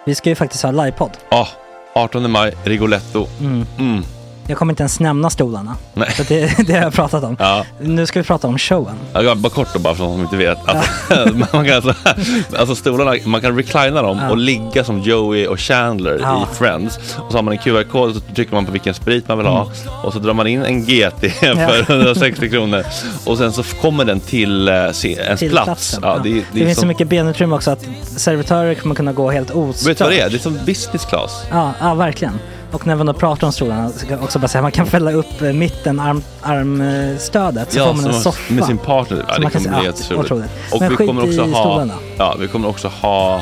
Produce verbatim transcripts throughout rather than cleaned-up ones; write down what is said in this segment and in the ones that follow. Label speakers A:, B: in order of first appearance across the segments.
A: Vi ska ju faktiskt ha livepodd.
B: Ja, artonde maj, Rigoletto.
A: Mm.
B: Mm.
A: Jag kommer inte ens nämna stolarna.
B: Nej.
A: För det, det har jag pratat om.
B: Ja.
A: Nu ska vi prata om showen.
B: Ja, bara kort då, bara för de som inte vet. Alltså, man kan alltså, alltså stolarna, man kan reclina dem
A: ja.
B: och ligga som Joey och Chandler ja. i Friends. Och så har man en Q R-kod och så trycker man på vilken sprit man vill ha. Mm. Och så drar man in en G T för hundrasextio kronor. Och sen så kommer den till uh, se, ens
A: till
B: plats. Ja,
A: ja.
B: det, det,
A: det
B: är
A: finns
B: som...
A: så mycket benutrymme också att servitörer kommer kunna gå helt ostört.
B: Vet du vad det är? Det är som business class.
A: Ja, ja verkligen. Och när man då pratar om stolarna så kan jag också bara säga att man kan fälla upp mitten, arm, armstödet så
B: ja,
A: får man en soffa.
B: Med sin partner. Ja, det kommer bli helt otroligt. Och
A: men
B: vi kommer också ha
A: stolarna.
B: Ja, vi kommer också ha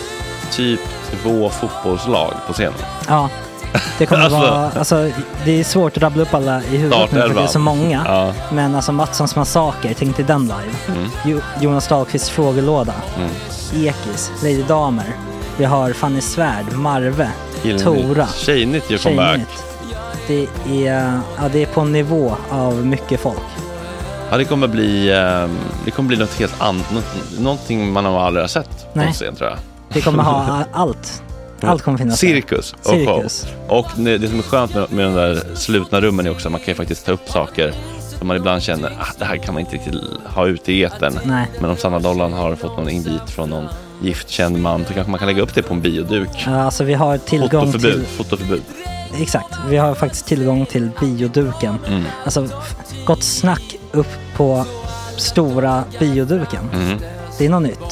B: typ två fotbollslag på scenen.
A: Ja. Det kommer
B: alltså,
A: vara alltså det är svårt att rabbla upp alla i huvudet nu för det är så många.
B: Ja.
A: Men alltså Mattssons massaker, tänk till den live. Mm. Jo, Jonas Dahlqvists frågelåda. Mm. Ekis, Lady Damer. Vi har Fanny Svärd, Marve,
B: Gillnytt.
A: Tora.
B: Tjejnytt gör comeback.
A: Det är, ja, det är på en nivå av mycket folk.
B: Ja, det kommer bli det kommer bli något helt annat, något, någonting man har aldrig har sett på scen, tror jag.
A: Det kommer ha allt. Allt kommer finnas.
B: Cirkus och
A: Cirkus.
B: show. Och det som är skönt med, med de där slutna rummen är också att man kan ju faktiskt ta upp saker som man ibland känner att det här kan man inte riktigt ha ute i etern.
A: Nej.
B: Men om Sanna Dollan har fått någon invit från någon giftkänd man så kanske man kan lägga upp det på en bioduk.
A: Ja, alltså vi har tillgång
B: fotoförbud,
A: till...
B: Fotoförbud.
A: Exakt, vi har faktiskt tillgång till bioduken. Mm. Alltså, gott snack upp på stora bioduken. Mm. Det är något nytt.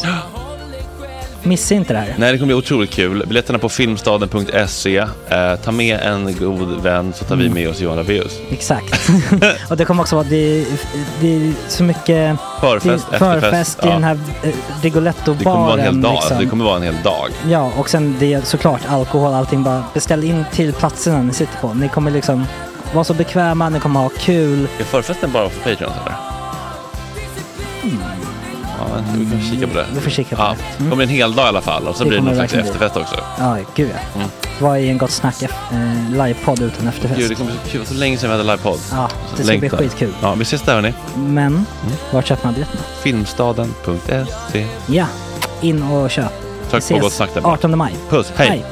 A: Missa inte det här.
B: Nej, det kommer bli otroligt kul. Biljetterna på filmstaden punkt se. Eh, ta med en god vän så tar mm. vi med oss Johan Rabaeus.
A: Exakt. Och det kommer också vara det, det är så mycket
B: förfest,
A: det, förfest i ja. den här eh, Rigoletto-baren.
B: Det kommer vara en hel dag.
A: Liksom.
B: Det kommer vara en hel dag.
A: Ja, och sen det är såklart alkohol, allting. Bara beställ in till platserna ni sitter på. Ni kommer liksom vara så bekväma, ni kommer ha kul.
B: Är förfesten bara för Patreon eller? Mm. Ja, vi kan kika på det.
A: Vi får kika på
B: ja, det. Mm. Det kommer en hel dag i alla fall. Och så det blir det någon slags efterfest också.
A: Ja, gud ja. Mm. Vad är en gott snack eh, livepodd utan efterfest?
B: Gud, det kommer så kul. Så länge sedan vi hade livepodd.
A: Ja, det ska Längtar. bli skitkul.
B: Ja, vi ses där hörni.
A: Men, mm. var köper man biljetterna?
B: filmstaden punkt se.
A: Ja, in och köp.
B: Tack på gott snack där.
A: artonde maj.
B: Puss, hej. hej.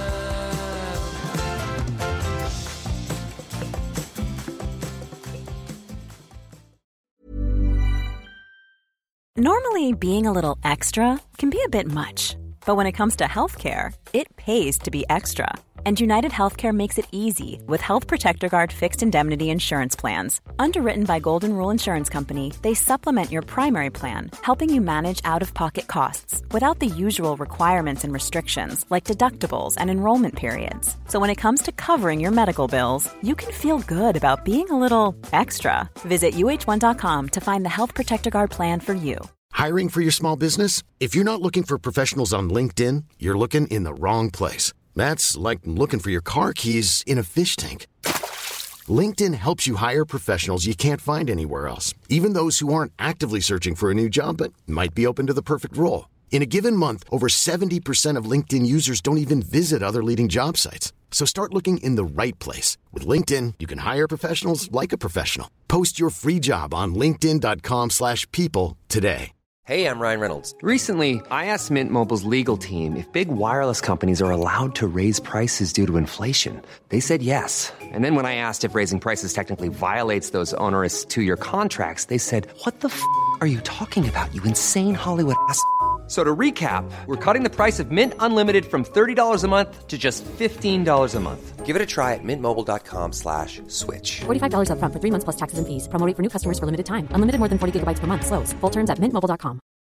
C: Normally, being a little extra can be a bit much, but when it comes to healthcare, it pays to be extra. And United Healthcare makes it easy with Health Protector Guard fixed indemnity insurance plans. Underwritten by Golden Rule Insurance Company, they supplement your primary plan, helping you manage out-of-pocket costs without the usual requirements and restrictions like deductibles and enrollment periods. So when it comes to covering your medical bills, you can feel good about being a little extra. Visit U H one dot com to find the Health Protector Guard plan for you.
D: Hiring for your small business? If you're not looking for professionals on LinkedIn, you're looking in the wrong place. That's like looking for your car keys in a fish tank. LinkedIn helps you hire professionals you can't find anywhere else, even those who aren't actively searching for a new job but might be open to the perfect role. In a given month, over seventy percent of LinkedIn users don't even visit other leading job sites. So start looking in the right place. With LinkedIn, you can hire professionals like a professional. Post your free job on linkedin dot com slash people today.
E: Hey, I'm Ryan Reynolds. Recently, I asked Mint Mobile's legal team if big wireless companies are allowed to raise prices due to inflation. They said yes. And then when I asked if raising prices technically violates those onerous two-year contracts, they said, what the f*** are you talking about, you insane Hollywood ass f- So to recap, we're cutting the price of Mint Unlimited from thirty dollars a month to just fifteen dollars a month. Give it a try at mintmobile.com slash switch.
F: forty-five dollars up front for three months plus taxes and fees. Promo rate for new customers for limited time. Unlimited more than forty gigabytes per month. Slows full terms at mint mobile dot com.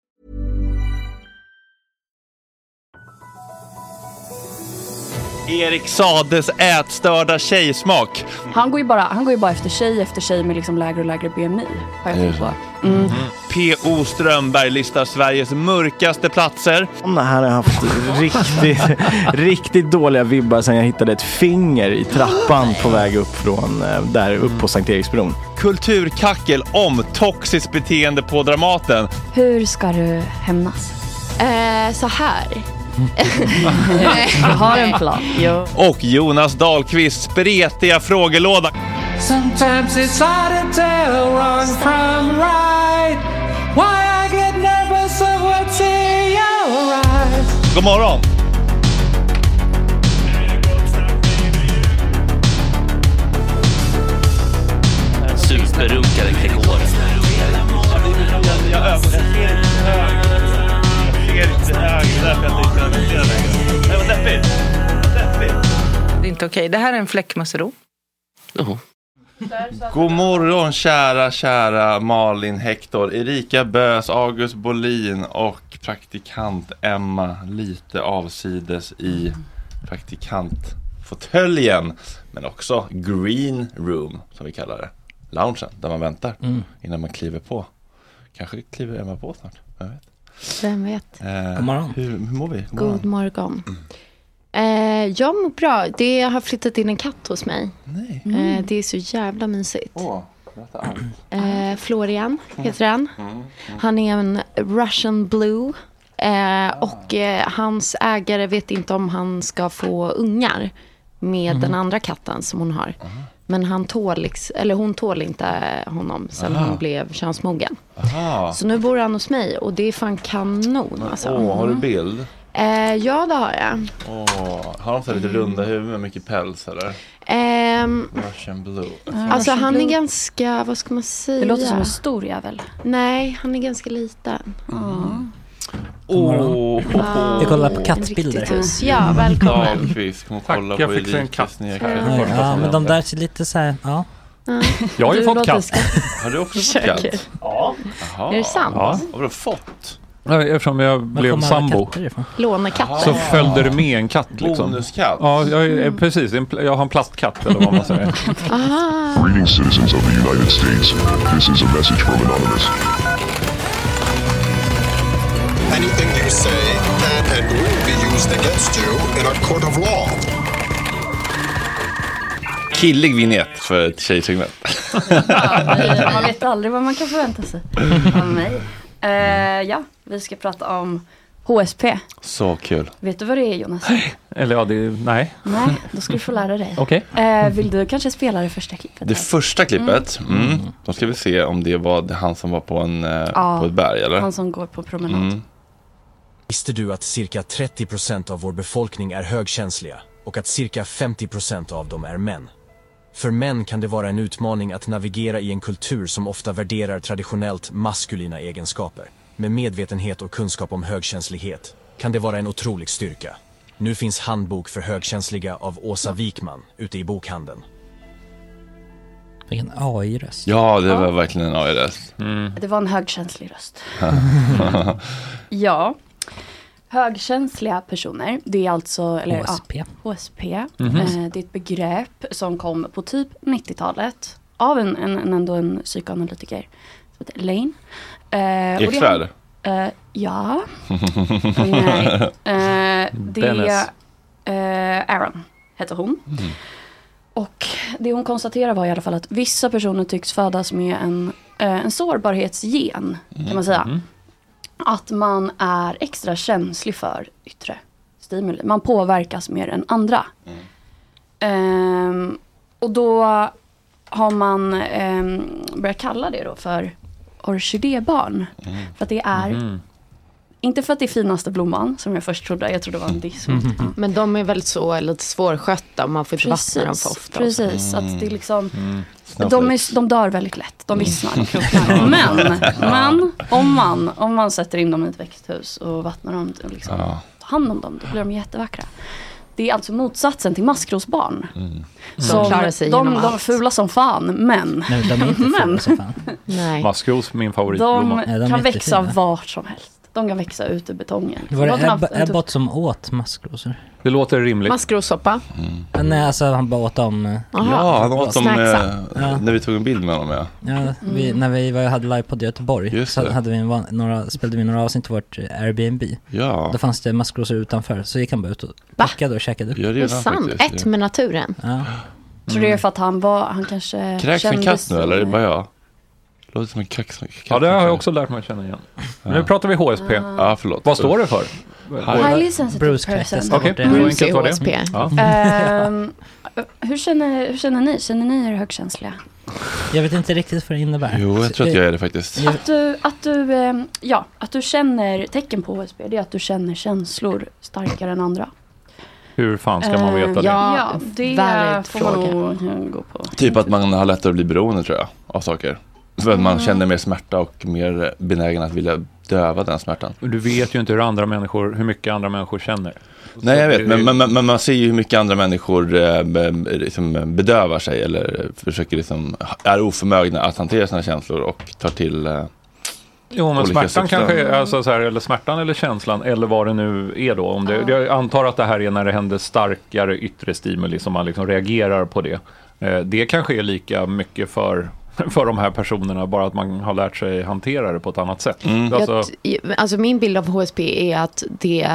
B: Erik Sades ätstörda tjejsmak.
G: Han går ju bara, han går ju bara efter tjej efter tjej med liksom lägre och lägre B M I. Har jag tänkt på. Mm.
B: P O Strömberg listar Sveriges mörkaste platser.
H: Det här har jag haft riktigt, riktigt dåliga vibbar sen jag hittade ett finger i trappan på väg upp från där upp på Sankt Eriksbron.
B: Kulturkackel om toxiskt beteende på Dramaten.
G: Hur ska du hämnas?
I: Eh, så här.
G: Jag har en plan. Jo.
B: Och Jonas Dahlqvist spretiga frågelåda.
J: Sometimes it's hard to tell wrong from right. Why I get nervous of what's in your eyes.
B: God morgon.
K: inte okej. Det här är en fläckmussero.
B: Jaha. God morgon kära, kära Malin, Hector, Erika Bös, August Bolin och praktikant Emma lite avsides i praktikantfåtöljen, men också green room som vi kallar det, loungen där man väntar mm. innan man kliver på. Kanske kliver Emma på snart, jag vet.
I: Vem vet.
B: Eh,
A: God morgon.
B: Hur, hur mår vi? God,
I: God morgon. Mm. Eh, jag mår bra. Det har flyttat in en katt hos mig.
B: Nej.
I: Eh, det är så jävla mysigt.
B: Åh,
I: eh, Florian heter han. Han är en Russian Blue. Eh, och eh, hans ägare vet inte om han ska få ungar med mm. den andra katten som hon har. Mm. Men han tål, eller hon tål inte honom sen Aha. han blev könsmogen. Aha. Så nu bor han hos mig och det är fan kanon. Alltså.
B: Åh, har du bild?
I: Eh, ja, det har jag.
B: Åh, har de så lite runda huvud med mycket päls eller?
I: Um,
B: Russian Blue.
I: Uh, alltså Russian han Blue. Är ganska, vad ska man säga?
G: Det låter som en stor jävel.
I: Nej, han är ganska liten. Mm.
B: Åh, oh.
A: uh, vi kollar på kattbilder.
I: Ja, välkommen.
B: Dahlqvist, kom kolla på Erikas nya katt.
A: Ja, men de där ser lite så här, ja.
H: Mm. Jag har ju fått katt.
B: Har du också fått katt?
H: Ja.
I: Jaha. Är det sant?
B: Ja. Vad har du fått?
H: Eftersom jag blev sambo
I: Lånekatter.
H: så följde det med en katt liksom.
B: Bonuskatt.
H: Ja, jag är, precis. Jag har en plastkatt eller vad man säger.
L: Greetings citizens of the United States. This is a message from Anonymous.
M: Anything you say can and will be used against you in a court of law.
B: Killig vignett för ett tjejsegment.
G: Ja, man vet aldrig vad man kan förvänta sig av mig. Uh, ja, vi ska prata om H S P.
B: Så kul.
G: Vet du vad det är, Jonas?
H: Eller ja, det är, nej.
G: Nej, då ska du få lära dig.
H: Okej.
G: Okay. Uh, vill du kanske spela det första klippet?
B: Det här? första klippet? Mm. Mm. Då ska vi se om det var han som var på, en, uh,
G: ja,
B: på ett berg, eller?
G: Han som går på promenad. Mm.
N: Visste du att cirka trettio procent av vår befolkning är högkänsliga och att cirka femtio procent av dem är män? För män kan det vara en utmaning att navigera i en kultur som ofta värderar traditionellt maskulina egenskaper. Med medvetenhet och kunskap om högkänslighet kan det vara en otrolig styrka. Nu finns Handbok för högkänsliga av Åsa Wikman ute i bokhandeln.
A: Vilken A I-röst.
B: Ja, det var ja. verkligen en A I-röst. Mm.
G: Det var en högkänslig röst. Ja. Högkänsliga personer, det är alltså eller,
A: H S P.
G: Ja, H S P.
A: Mm-hmm.
G: Eh, det är ett begrepp som kom på typ nittiotalet av en, en, en, ändå en psykoanalytiker som heter Lane. Eh,
B: Eksvärd?
G: Eh, ja. Nej. Eh, det är eh, Aaron heter hon. Mm. Och det hon konstaterar var i alla fall att vissa personer tycks födas med en, eh, en sårbarhetsgen, mm. kan man säga. Mm. Att man är extra känslig för yttre stimuli. Man påverkas mer än andra. Mm. Um, och då har man um, börjat kalla det då för orkidébarn. Mm. För att det är... Mm. Inte för att det är finaste blomman, som jag först trodde. Jag trodde det var en diss. Mm. Mm.
I: Men de är väl så lite svårskötta och man får inte
G: precis,
I: vattna dem för ofta.
G: Precis,
I: mm.
G: att det är liksom... Mm. De, är, de dör väldigt lätt. De vissnar. Mm. Men, men om, man, om man sätter in dem i ett växthus och vattnar dem och liksom, ja. tar hand om dem, då blir de jättevackra. Det är alltså motsatsen till maskrosbarn. Mm. Som
I: klarar sig
G: de, de är fula som fan, men...
A: Nej, de är inte fula som fan.
G: Nej.
H: Maskros, min favoritblomma.
G: De, de kan växa vart som helst. De kan växa ut ur betongen.
A: Var det Ebbot som åt maskrosor?
H: Det låter rimligt.
I: Maskrossoppa?
A: Mm. Nej, alltså han bara åt dem...
B: Ja, han åt dem eh, ja. när vi tog en bild med honom. Ja,
A: ja mm. vi, när vi var, hade livepodd i Göteborg så hade vi en, några, spelade vi några avsnitt till vårt Airbnb.
B: Ja.
A: Då fanns det maskrosor utanför, så gick han bara ut och packade och käkade upp.
I: Ja, det är sant. Ett med naturen.
A: Ja. Mm.
G: Tror det är för att han var, han kanske...
B: Kräks en katt nu, eller är det bara jag? Låter som en katt.
H: Ja, det har jag också lärt mig att känna igen. Ja. Nu pratar vi H S P.
B: Ah. Ja, förlåt.
H: Vad står det för?
G: Highly sensitive person.
H: Okej, okay.
I: Bruce enkelt var det. H S P.
H: Ja.
G: um, hur, känner, hur känner ni? Känner ni er högkänsliga?
A: Jag vet inte riktigt vad det innebär.
B: Jo, jag tror att jag är det faktiskt.
G: Att du, att du, ja, att du känner tecken på H S P, det är att du känner känslor starkare än andra.
H: Hur fan ska man veta det?
G: Ja, ja det får man nog gå på.
B: Typ att man har lättare att bli beroende, tror jag, av saker. För att man känner mer smärta och mer benägen att vilja döva den smärtan.
K: Du vet ju inte hur andra människor, hur mycket andra människor känner.
B: Nej, jag vet, men, men, men man ser ju hur mycket andra människor eh, liksom bedövar sig eller försöker liksom, är oförmögna att hantera sina känslor och tar till eh,
K: jo, men smärtan substans. Kanske, alltså så här, eller smärtan eller känslan, eller vad det nu är då. Om det, jag antar att det här är när det händer starkare yttre stimuli som man liksom reagerar på det. Eh, det kanske är lika mycket för... för de här personerna, bara att man har lärt sig hantera det på ett annat sätt. Mm. Alltså...
I: alltså min bild av H S P är att det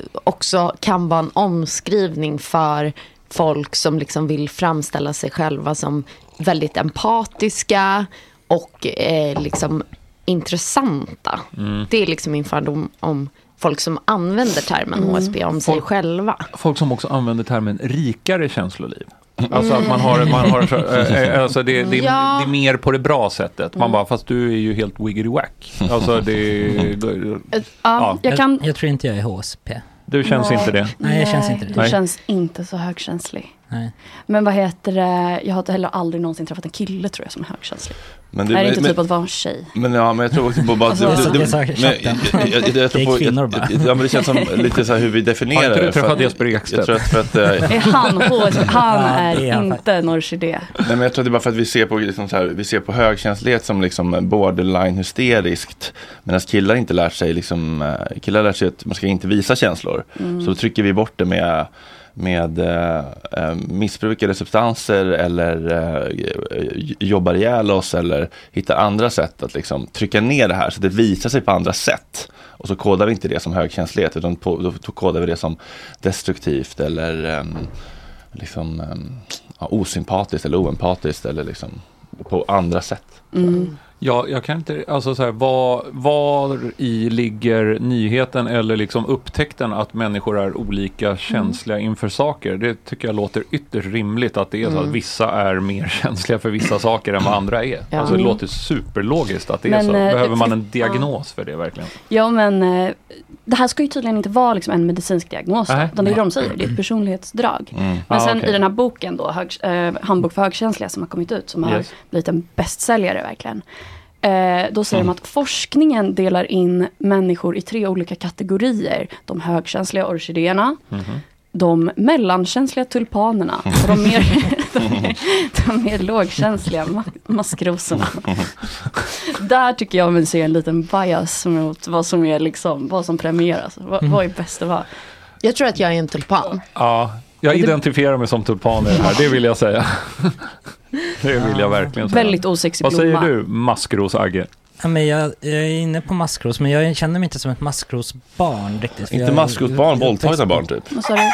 I: också kan vara en omskrivning för folk som liksom vill framställa sig själva som väldigt empatiska och eh, liksom intressanta. Mm. Det är liksom min fördom om folk som använder termen mm. H S P om sig
K: folk,
I: själva.
K: Folk som också använder termen rikare känsloliv. Alltså att man har, man har äh, alltså det, det, ja. det är mer på det bra sättet. Man bara, fast du är ju helt wiggity-wack. Alltså det, det
G: ja, jag, kan...
A: jag, jag tror inte jag är H S P.
K: Du känns
G: Nej.
K: inte det?
A: Nej, jag känns inte det.
G: Du
A: Nej.
G: känns inte så högkänslig.
A: Nej.
G: Men vad heter det? Jag har heller aldrig någonsin träffat en kille, tror jag, som är högkänslig.
B: Men du,
G: är det
B: men,
G: inte
B: men,
G: typ att vara en tjej?
B: Men ja, men jag tror också på bara...
G: Alltså,
B: det, det,
A: det, det,
B: det, men, jag, jag, jag,
A: det är kvinnor bara.
B: Ja, men det känns som lite så här hur vi definierar det.
K: Har inte du träffat Jesper Ekstedt?
B: Jag tror att för att...
G: Är han H S P? Han är,
A: ja, är
G: inte en orkidé.
B: Nej, men jag tror det är bara för att vi ser på, liksom så här, vi ser på högkänslighet som liksom borderline hysteriskt. Medan killar inte lär sig liksom... Killar lär sig att man ska inte visa känslor. Mm. Så då trycker vi bort det med... med eh, missbrukade substanser eller eh, jobbar ihjäl oss eller hittar andra sätt att liksom trycka ner det här så det visar sig på andra sätt. Och så kodar vi inte det som högkänslighet utan på, då, då kodar vi det som destruktivt eller eh, liksom eh, ja, osympatiskt eller oempatiskt eller liksom på andra sätt.
G: Mm.
K: Ja, jag kan inte, alltså så här, var, var i ligger nyheten eller liksom upptäckten att människor är olika känsliga mm. inför saker? Det tycker jag låter ytterst rimligt att det är så mm. att vissa är mer känsliga för vissa saker än vad andra är. Ja. Alltså det låter superlogiskt att det men, är så. Behöver man en diagnos för det verkligen?
G: Ja, men det här ska ju tydligen inte vara liksom en medicinsk diagnos. Äh, utan det är de säger, det är ett personlighetsdrag. Mm. Men sen ah, okay. i den här boken då, hög, eh, Handbok för högkänsliga som har kommit ut, som yes. har blivit en bästsäljare verkligen. Eh, då säger mm. de att forskningen delar in människor i tre olika kategorier. De högkänsliga orkidéerna, mm. de mellankänsliga tulpanerna och de mer, de, de mer lågkänsliga ma- maskrosorna. Där tycker jag man ser en liten bias mot vad som är liksom, vad som premieras. Vad, vad är bäst att vara?
I: Jag tror att jag är en tulpan.
K: Ja, jag identifierar mig som tulpaner här, det vill jag säga. Det vill jag verkligen säga.
G: Väldigt osexig
K: blomma.
G: blomma.
K: Vad säger du, maskros, Agge?
A: Ja, men jag, jag är inne på maskros, men jag känner mig inte som ett maskrosbarn riktigt.
B: Inte maskrosbarn, våldtagna barn typ.
G: Vad sa du?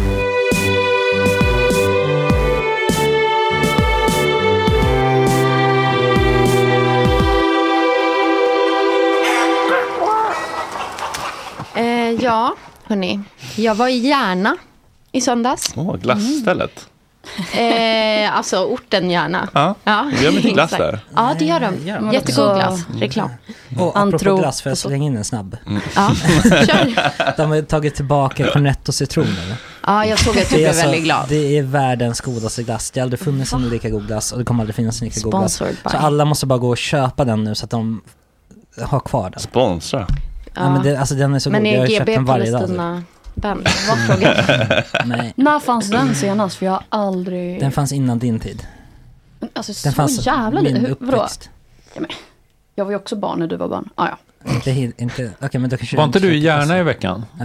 I: Eh, ja, hörni. Jag var i Järna i söndags.
B: Åh, oh, glassstället.
I: Eh, alltså orten Järna.
B: Ja, ja. Vi gör mycket glass där.
I: Ja, det gör de. Gör jättegod glass. Reklam.
A: Och apropå glass, för jag slänger in en snabb.
I: Mm. Ja, kör.
A: De har tagit tillbaka cornetto citroner.
I: Ja, jag såg att du blev alltså, väldigt glad.
A: Det är världens godaste glass. Det har aldrig funnits en lika god glass och det kommer aldrig finnas en lika god glass. Så alla måste bara gå och köpa den nu så att de har kvar den.
B: Sponsra.
A: Ja, ja men det, alltså den är så
I: men
A: god. Jag har köpt den varje dag.
I: Ben, vad frågan?
G: Nej. När fanns den senast? För jag har aldrig...
A: Den fanns innan din tid.
G: Alltså
A: den
G: så
A: fanns
G: jävla
A: min
G: lite.
A: uppväxt.
G: Ja, men, jag var ju också barn när du var barn. Ah, ja.
A: Inte, inte, okay, men då kanske
K: var inte du i Järna i veckan?
A: Ja.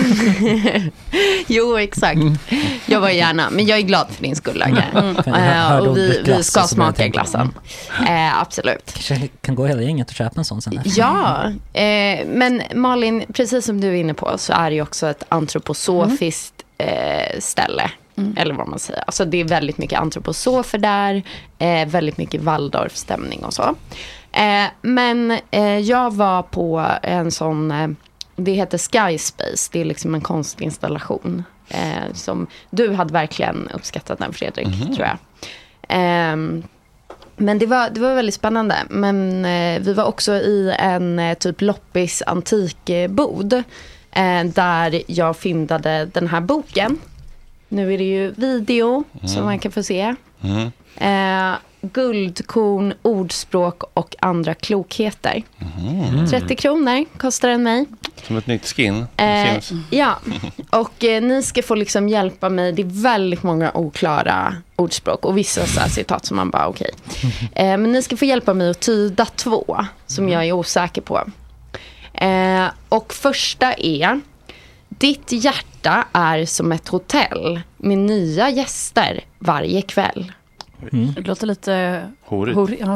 I: Jo, exakt. Jag var i Järna, men jag är glad för din skull, Agge. Mm. Uh, och vi, vi ska smaka glassen. Uh, absolut.
A: Kanske kan gå hela gänget och köpa en sån sen.
I: Ja, uh, men Malin, precis som du är inne på så är det ju också ett antroposofiskt uh, ställe. Mm. Eller vad man säger. Alltså det är väldigt mycket antroposofer där. Uh, väldigt mycket Waldorf-stämning och så. Eh, men eh, jag var på en sån, eh, det heter Sky Space, det är liksom en konstinstallation eh, som du hade verkligen uppskattat den, Fredrik, mm-hmm. tror jag. Eh, men det var, det var väldigt spännande. Men eh, vi var också i en eh, typ loppis antikbod eh, där jag fyndade den här boken. Nu är det ju video mm. som man kan få se. Mm. Eh, guldkorn, ordspråk och andra klokheter.
B: Mm.
I: trettio kronor kostar den mig.
B: Som ett nytt skin.
I: Eh, ja, och eh, ni ska få liksom hjälpa mig. Det är väldigt många oklara ordspråk och vissa så här citat som man bara okej. Okay. Eh, men ni ska få hjälpa mig att tyda två som jag är osäker på. Eh, och första är: ditt hjärta är som ett hotell med nya gäster varje kväll.
G: Mm. Det låter lite
B: horigt.
G: Hor- ja.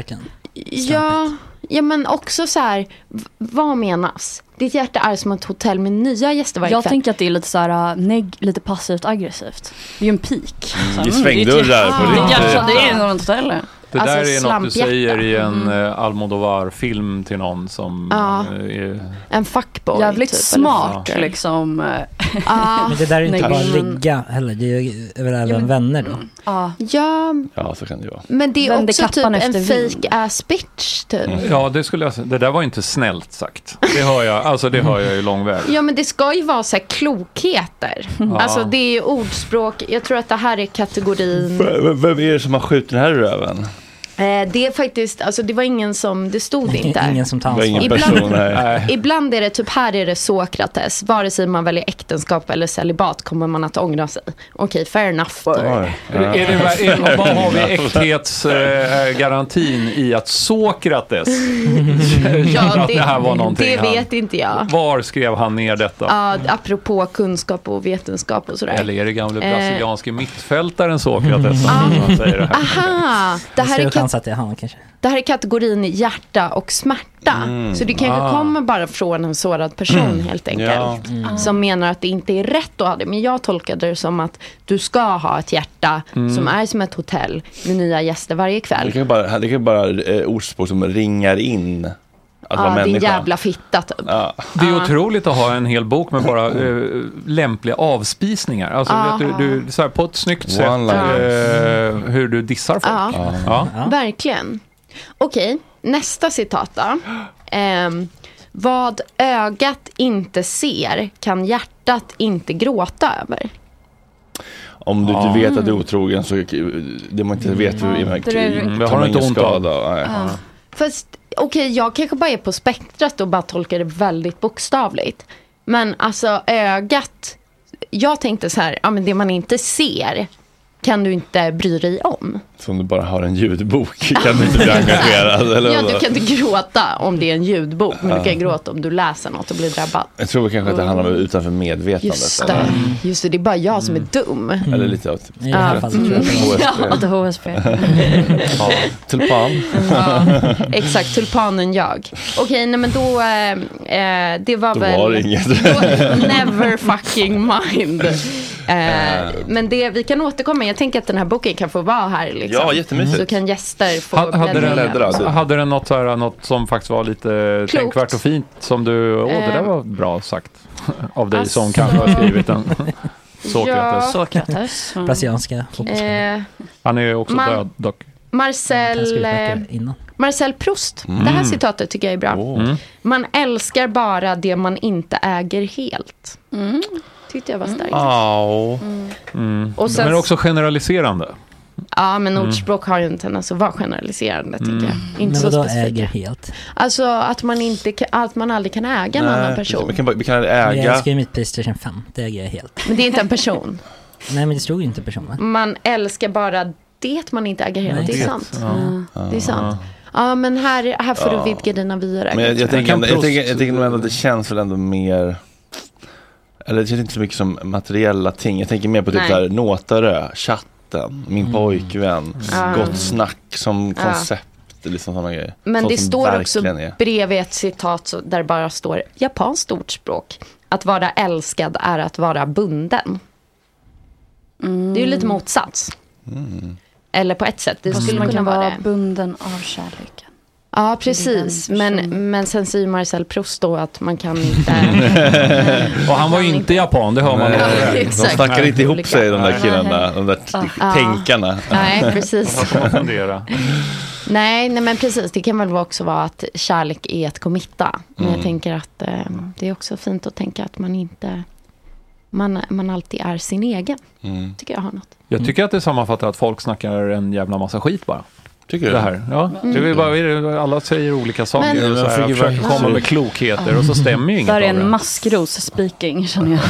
I: Ja, ja, men också så här, v- vad menas? Ditt hjärta är som ett hotell med nya gäster varje
G: Jag
I: kväll.
G: tänker att det är lite så här neg- lite passivt aggressivt. Det är ju en peak.
B: Mm, det är svängdörrar på
G: riktigt.
B: riktigt.
G: Ja, det är som ett hotell.
K: Det
I: Alltså,
K: där är något du
I: slamphjärta.
K: säger i en
I: Mm.
K: mm. Almodovar-film till någon som
I: Ja.
K: eh, är...
I: En fuckboy.
G: Jävligt
I: typ,
G: smart
I: eller?
G: liksom.
I: Ja.
A: Men det där är ju inte
G: Nej,
A: bara
G: men-
A: ligga heller. Det är ju väl även
G: Ja, men-
A: vänner då.
G: Ja.
I: Ja,
B: Ja, så kan det vara.
I: men det är
G: Vänder
I: också typ
G: kappan
I: en
G: efter vind.
I: fake ass bitch typ.
K: Ja, det skulle jag säga. Det där var inte snällt sagt. Det hör jag, alltså det hör jag ju lång väg.
I: Ja, men det ska ju vara så här klokheter.
K: Ja.
I: Alltså det är ju ordspråk. Jag tror att det här är kategorin.
B: V- Vem är det som har skjutit den här i röven?
I: Eh, det är faktiskt, alltså det var ingen som, det stod inte.
A: Ingen som tar
B: Det var ingen
A: ansvar.
B: person här.
I: Ibland är det typ, här är det Sokrates. Vare sig man väljer äktenskap eller celibat kommer man att ångra sig. Okej, fair enough. Då.
B: Oj.
K: Är det, är, är, vad har vi äkthetsgarantin i att Sokrates
I: Ja,
K: att det här var någonting
I: det
K: han-
I: vet inte jag.
K: Var skrev han ner detta?
I: Ja, apropå kunskap och vetenskap och sådär.
K: Eller är det gamle
I: Eh.
K: brasilianske mittfältaren Sokrates som man säger det här?
I: Aha, det här, är
A: Större
I: kat-
A: chans att det är han kanske.
I: det här är kategorin hjärta och smärta.
B: Mm.
I: Så det kanske
K: Ah.
I: kommer bara från en sårad person helt enkelt.
B: Ja.
I: Som menar att det inte är rätt att ha det. Men jag tolkade det som att du ska ha ett hjärta som är som ett hotell med nya gäster varje
B: Det
I: kväll.
B: kan ju bara, det kan ju bara eh, ordspråk som ringar in att vara
I: Ja, din
B: människa.
I: jävla fitta typ.
B: Ja.
K: Det är otroligt att ha en hel bok med bara eh, lämpliga avspisningar. Alltså
I: Ah.
K: vet du, du så här, på ett snyggt sätt
B: One-liners.
K: eh, hur du dissar folk.
I: Ja.
K: Ja.
A: Ja.
I: Verkligen. Okej, nästa citat då. Ehm, vad ögat inte ser kan hjärtat inte gråta över.
B: Om du inte vet att du är otrogen så det man inte vet hur
G: Ja, det är-
B: mm,
K: Det har du inte ont av.
B: skada. Nej.
G: Ja.
I: Fast okej, jag kanske bara är på spektrat och bara tolkar det väldigt bokstavligt. Men alltså ögat, jag tänkte så här, ja men det man inte ser kan du inte bry dig om.
B: Så om du bara har en ljudbok kan du inte bli engagerad. Eller
I: Ja,
B: vadå?
I: du kan inte gråta om det är en ljudbok, men du kan gråta om du läser något och blir drabbad.
B: Jag tror kanske att det handlar om utanför medvetandet.
I: Just
B: eller?
I: det, just det, det är bara jag som är dum.
B: Eller lite av typ,
A: I det här fallet tror jag att det är-
B: H S B.
G: Ja, det H S B.
B: Ja, tulpan.
I: Ja, exakt, tulpanen jag. Okej, nej men då, eh, eh, det var
B: Då
I: väl...
B: var det inget.
I: Då, never fucking mind. Eh, men det, vi kan återkomma. Jag tänker att den här boken kan få vara här. Liksom.
B: Ja, jättemysigt.
I: Så kan gäster få
K: Ha- Hade
I: bläddra
K: den,
I: igenom.
B: bläddra.
K: hade den något, så här, något som faktiskt var lite tänkvärt och fint som du, åh det där
I: Eh.
K: var bra sagt av dig som
I: Alltså-
K: kanske har skrivit den. Sokrates.
G: Sokrates. Mm.
A: Brasilianska fotbollsspelare.
I: Eh,
K: Han är också
I: Man-
K: död dock.
A: Han
I: Marcel,
A: skrev
I: eh,
A: böcker innan.
I: Marcel Proust. Det här citatet tycker jag är bra.
B: Åh.
K: Mm.
I: Man älskar bara det man inte äger helt.
G: Mm.
I: Tyckte jag var starkt.
B: Au.
K: Mm.
I: Och sen-
K: Men också generaliserande.
I: Ja, men ordspråk har ju en tendens att vara generaliserande, tycker jag. Inte
A: Men
I: så
A: vadå
I: specifika.
A: äger helt?
I: Alltså att man, inte, kan- att man aldrig kan äga en annan person.
B: Vi kan, bara- vi kan
A: Jag
B: äga.
A: älskar ju mitt Playstation fem. Det äger jag helt.
I: Men det är inte en person.
A: Nej, men det stod ju inte person, va?
I: Man älskar bara det man inte äger helt.
A: Nej,
I: Det är
A: det.
I: sant.
K: Ja.
I: Det är sant. Ja, men här, här får
B: Ja.
I: du vidga dina vyer.
B: Men jag, jag, tänker,
K: kan
B: ändå, jag,
K: Proust-
B: tänker, jag tänker nog ändå att det känns väl ändå mer. Eller det känns inte så mycket som materiella ting. Jag tänker mer på typ
I: Nej.
B: så här Nåtarö, chatten, min pojkvän,
I: Ja.
B: gott snack som
I: Ja.
B: koncept. Liksom sådana grejer.
I: Men
B: Sånt
I: det
B: som
I: står också
B: verkligen är.
I: bredvid ett citat så, där bara står japanskt ordspråk. Att vara älskad är att vara bunden. Det är ju lite motsats.
B: Mm.
I: Eller på ett sätt. Det
G: Fast
I: skulle
G: man
I: kunna
G: kan
I: vara
G: vara
I: det.
G: bunden av kärleken.
I: Ja, precis.
G: Det är den
I: Men,
G: personen.
I: men sen säger Marcel Proust då att man kan inte...
K: Och han var ju inte japan, det hör man.
B: Nej,
I: Ja,
B: de
I: exakt.
B: snackar inte ihop
I: Olika.
B: sig de där
I: Nej.
B: killarna, de där t-
I: Ja.
B: tänkarna.
I: Nej, precis.
K: Får man fundera.
I: Nej, nej, men precis. Det kan väl också vara att kärlek är att committa. Men
B: Mm.
I: jag tänker att eh, det är också fint att tänka att man inte man, man alltid är sin egen.
B: Mm.
I: Tycker jag har något.
K: Jag tycker att det sammanfattar att folk snackar en jävla massa skit bara.
B: Tycker du?
K: Det här. Ja,
I: Mm.
K: det är bara, alla säger olika saker.
I: Men-
K: och så här, jag försöker komma med klokheter och så stämmer ju inget
G: Där är
K: av det.
G: en maskros speaking, känner jag.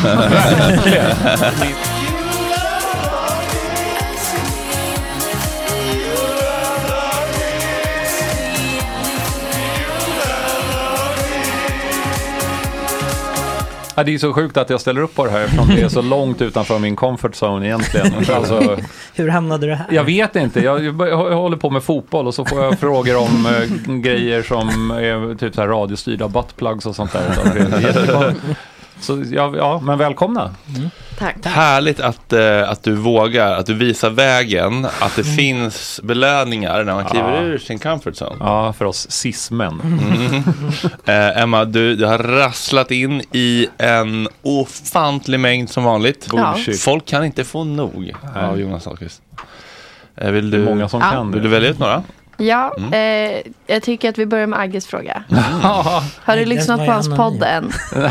K: Ja, det är så sjukt att jag ställer upp på det här eftersom det är så långt utanför min comfort zone egentligen. Alltså,
A: Hur hamnade du här?
K: jag vet inte, jag, jag, jag håller på med fotboll och så får jag frågor om äh, grejer som är typ så här radiostyrda buttplugs och sånt där. Så det är jättebra. Så ja, ja, men välkomna.
A: Mm.
I: Tack.
B: Härligt att, eh, att du vågar, att du visar vägen, att det finns belöningar när man kliver
K: Ja.
B: ur sin comfort zone.
K: Ja, för oss cis-män.
B: Mm. eh, Emma, du, du har rasslat in i en ofantlig mängd som vanligt.
K: Bullshit.
B: Folk kan inte få nog av Jonas Ahlqvist. Eh, vill du,
K: Det är många som
O: Ja.
K: kan
B: vill
K: det.
B: du välja ut några?
O: Ja,
B: Mm.
O: eh, jag tycker att vi börjar med Agges fråga. Har du
A: Det
O: lyssnat
A: var
O: på
A: jag
O: hans
A: anonym.
O: podd än?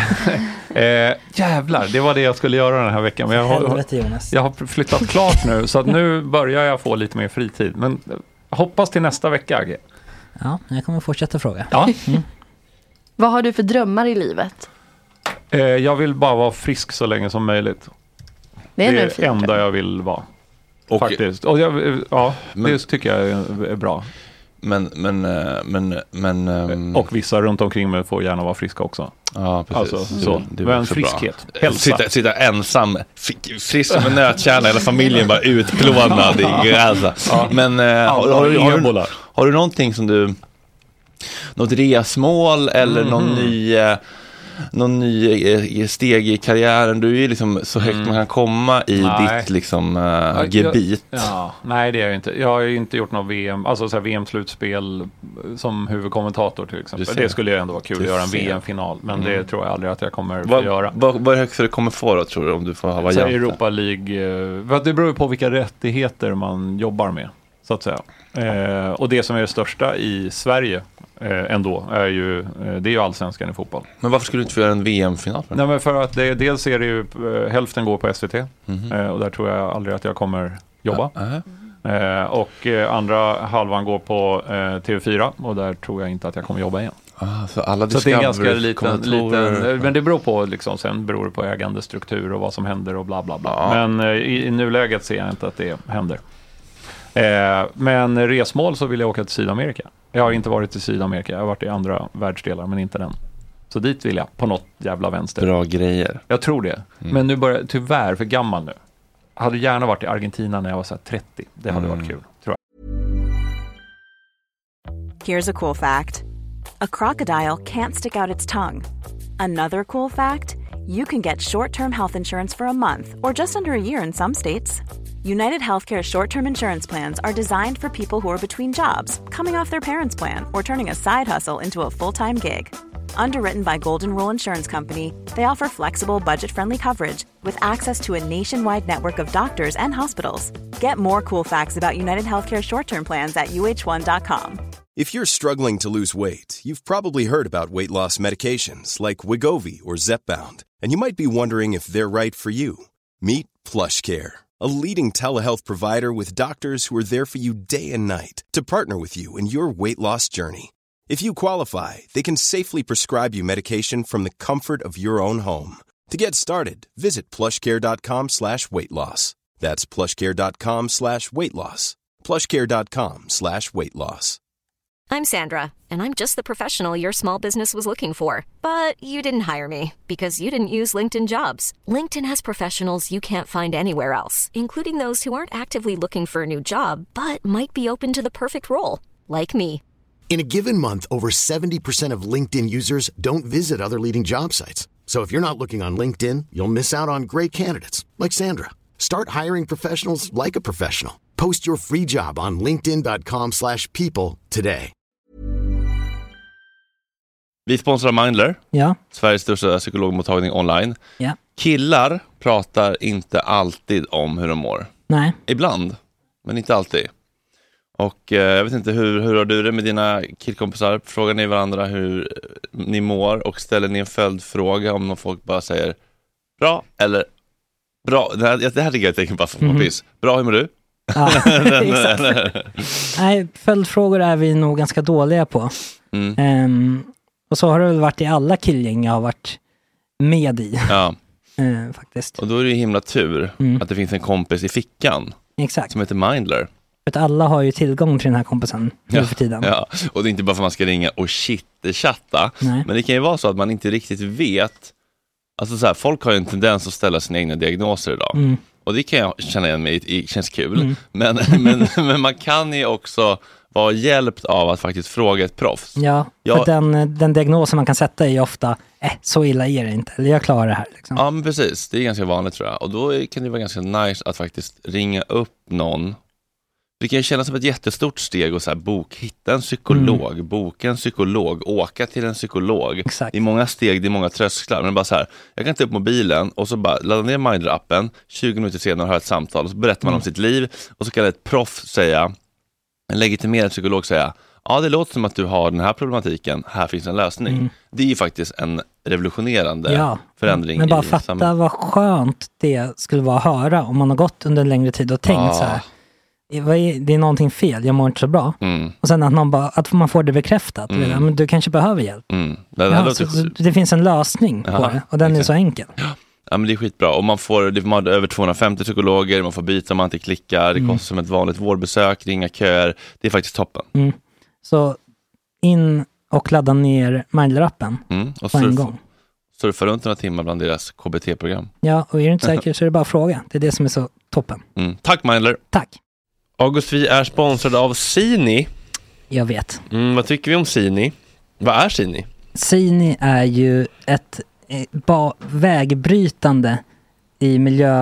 K: Eh, jävlar, det var det jag skulle göra den här veckan. Men jag har,
A: Helvete, Jonas.
K: jag har flyttat klart nu så att nu börjar jag få lite mer fritid. Men hoppas till nästa vecka, Agge.
A: Ja, jag kommer fortsätta fråga.
K: Ja.
A: Mm.
O: Vad har du för drömmar i livet?
K: Eh, jag vill bara vara frisk så länge som möjligt.
O: Det är
K: det
O: nu
K: är
O: fint.
K: enda jag vill vara.
B: Och,
K: Faktiskt. Och jag, ja,
B: Men-
K: det tycker jag är, är bra.
B: men, men, eh, men, men ehm,
K: Och vissa runt omkring mig får gärna vara friska också.
B: ja, precis.
K: Alltså,
B: Det-
K: så.
B: det är
K: Men
B: också
K: friskhet,
B: bra.
K: hälsa.
B: Sitta, sitta ensam, f- frisk som en nötkärna, hela familjen bara utplånad i gräsa.
K: Ja.
B: Men eh, har,
K: Alla
B: har, du- har, du,
K: ebola.
B: har du någonting som du, något resmål eller
K: Mhm.
B: någon ny, eh, någon ny eh, steg i karriären? Du är ju liksom så högt man kan komma i
K: Mm. Nej.
B: ditt liksom, eh,
K: jag-
B: gebit.
K: Ja, nej, det är jag inte. Jag har ju inte gjort något V M, alltså så här V M-slutspel som huvudkommentator till exempel.
B: Du ser.
K: Det skulle ju ändå vara kul
B: Du
K: att göra en
B: ser.
K: V M-final, men
B: Mm.
K: det tror jag aldrig att jag kommer få
B: Vad,
K: göra.
B: vad, vad är högst du kommer få då, tror du, om du får vara
K: Så här
B: hjälte?
K: Europa League, eh, för att det beror ju på vilka rättigheter man jobbar med, så att säga. Eh, och det som är det största i Sverige eh, ändå är ju, eh, det är ju allsvenskan i fotboll.
B: Men varför skulle du inte få göra en V M-final? För?
K: Nej, men för att det, dels är det ju, eh, hälften går på S V T
B: Mhm.
K: eh, och där tror jag aldrig att jag kommer jobba.
B: Ja, aha.
K: Eh, och eh, andra halvan går på eh, T V fyra och där tror jag inte att jag kommer jobba igen.
B: Ah, så alla
K: Så det är en ganska
B: Discovery-
K: liten,
B: kommentatorer-
K: liten eh, men det beror på liksom, sen beror det på ägandestruktur och vad som händer och bla bla bla.
B: Ja.
K: Men eh, i, i nuläget ser jag inte att det händer. Eh, men resmål så vill jag åka till Sydamerika. Jag har inte varit i Sydamerika, jag har varit i andra världsdelar men inte den. Så dit vill jag, på något jävla vänster.
B: Bra grejer.
K: Jag tror det.
B: Mm.
K: Men nu börjar tyvärr för gammal nu. Jag hade gärna varit i Argentina när jag var så här trettio. Det hade
B: Mm.
K: varit kul, tror jag.
C: Here's a cool fact: a crocodile can't stick out its tongue. Another cool fact: you can get short-term health insurance for a month or just under a year in some states. United Healthcare short-term insurance plans are designed for people who are between jobs, coming off their parents' plan, or turning a side hustle into a full-time gig. Underwritten by Golden Rule Insurance Company, they offer flexible, budget-friendly coverage with access to a nationwide network of doctors and hospitals. Get more cool facts about United Healthcare short-term plans at U H one dot com.
P: If you're struggling to lose weight, you've probably heard about weight loss medications like Wegovy or Zepbound, and you might be wondering if they're right for you. Meet PlushCare, a leading telehealth provider with doctors who are there for you day and night to partner with you in your weight loss journey. If you qualify, they can safely prescribe you medication from the comfort of your own home. To get started, visit plushcare.com slash weight loss. That's plushcare.com slash weight loss. plushcare.com slash weight loss.
Q: I'm Sandra, and I'm just the professional your small business was looking for. But you didn't hire me because you didn't use LinkedIn Jobs. LinkedIn has professionals you can't find anywhere else, including those who aren't actively looking for a new job, but might be open to the perfect role, like me.
D: In a given month, over seventy percent of LinkedIn users don't visit other leading job sites. So if you're not looking on LinkedIn, you'll miss out on great candidates like Sandra. Start hiring professionals like a professional. Post your free job on linkedin.com slash people today.
B: Vi sponsrar Mindler,
A: Ja.
B: Sveriges största psykologmottagning online.
A: Ja.
B: Killar pratar inte alltid om hur de mår.
A: Nej.
B: Ibland, men inte alltid. Och eh, jag vet inte, hur, hur har du det med dina killkompisar? Frågar ni varandra hur ni mår och ställer ni en följdfråga om någon folk bara säger bra eller Bra, det här, det här tycker jag är tecken på för kompis. Mm. Bra, hur mår du?
A: Ja, Nej, följdfrågor är vi nog ganska dåliga på. Mm. Um, och så har det väl varit i alla killgäng jag har varit med i.
B: Ja.
A: uh, faktiskt.
B: Och då är det ju himla tur mm. att det finns en kompis i fickan. Exakt. Som heter Mindler.
A: För att alla har ju tillgång till den här kompisen nu
B: ja,
A: för tiden.
B: Ja, och det är inte bara för att man ska ringa och shit-chatta. Men det kan ju vara så att man inte riktigt vet. Alltså så här, folk har ju en tendens att ställa sina egna diagnoser idag. Mm. Och det kan jag känna igen mig i, känns kul. Mm. Men, men, men man kan ju också vara hjälpt av att faktiskt fråga ett proffs.
A: Ja,
B: jag,
A: för den, den diagnosen man kan sätta är ju ofta, eh, så illa är det inte. Eller jag klarar det här. Liksom.
B: Ja, men precis. Det är ganska vanligt tror jag. Och då kan det vara ganska nice att faktiskt ringa upp någon. Det kan ju kännas som ett jättestort steg och så här, bok, hitta en psykolog, mm. boka en psykolog, åka till en psykolog.
A: Exakt.
B: Det är många steg, det är många trösklar. Men bara så här, jag kan ta upp mobilen och så bara ladda ner Mindler-appen, tjugo minuter senare har ett samtal och så berättar man mm. om sitt liv och så kan ett proff säga, en legitimerad psykolog säga, ja det låter som att du har den här problematiken, här finns en lösning. Mm. Det är ju faktiskt en revolutionerande ja. förändring.
A: Men bara
B: i
A: fatta
B: samhället.
A: Vad skönt det skulle vara att höra om man har gått under en längre tid och tänkt ah. så här. Det är någonting fel, jag mår inte så bra. Mm. Och sen att, någon bara, att man får det bekräftat. Mm. Men du kanske behöver hjälp. Mm. Det, ja, låter... det finns en lösning Aha, på det. Och den exakt. är så enkel.
B: Ja, men det är skitbra. Och man får, det får över tvåhundrafemtio psykologer. Man får byta om man inte klickar. Det mm. kostar som ett vanligt vårdbesök. Ringa köer. Det är faktiskt toppen.
A: Mm. Så in och ladda ner Mindler-appen mm. och på surf, en gång.
B: Surfa runt några timmar bland deras K B T-program.
A: Ja, och är du inte säker så är det bara att fråga. Det är det som är så toppen.
B: Mm. Tack Mindler.
A: Tack.
B: August, vi är sponsrade av Sini.
A: Jag vet.
B: Mm, vad tycker vi om Sini? Vad är Sini?
A: Sini är ju ett eh, ba- vägbrytande i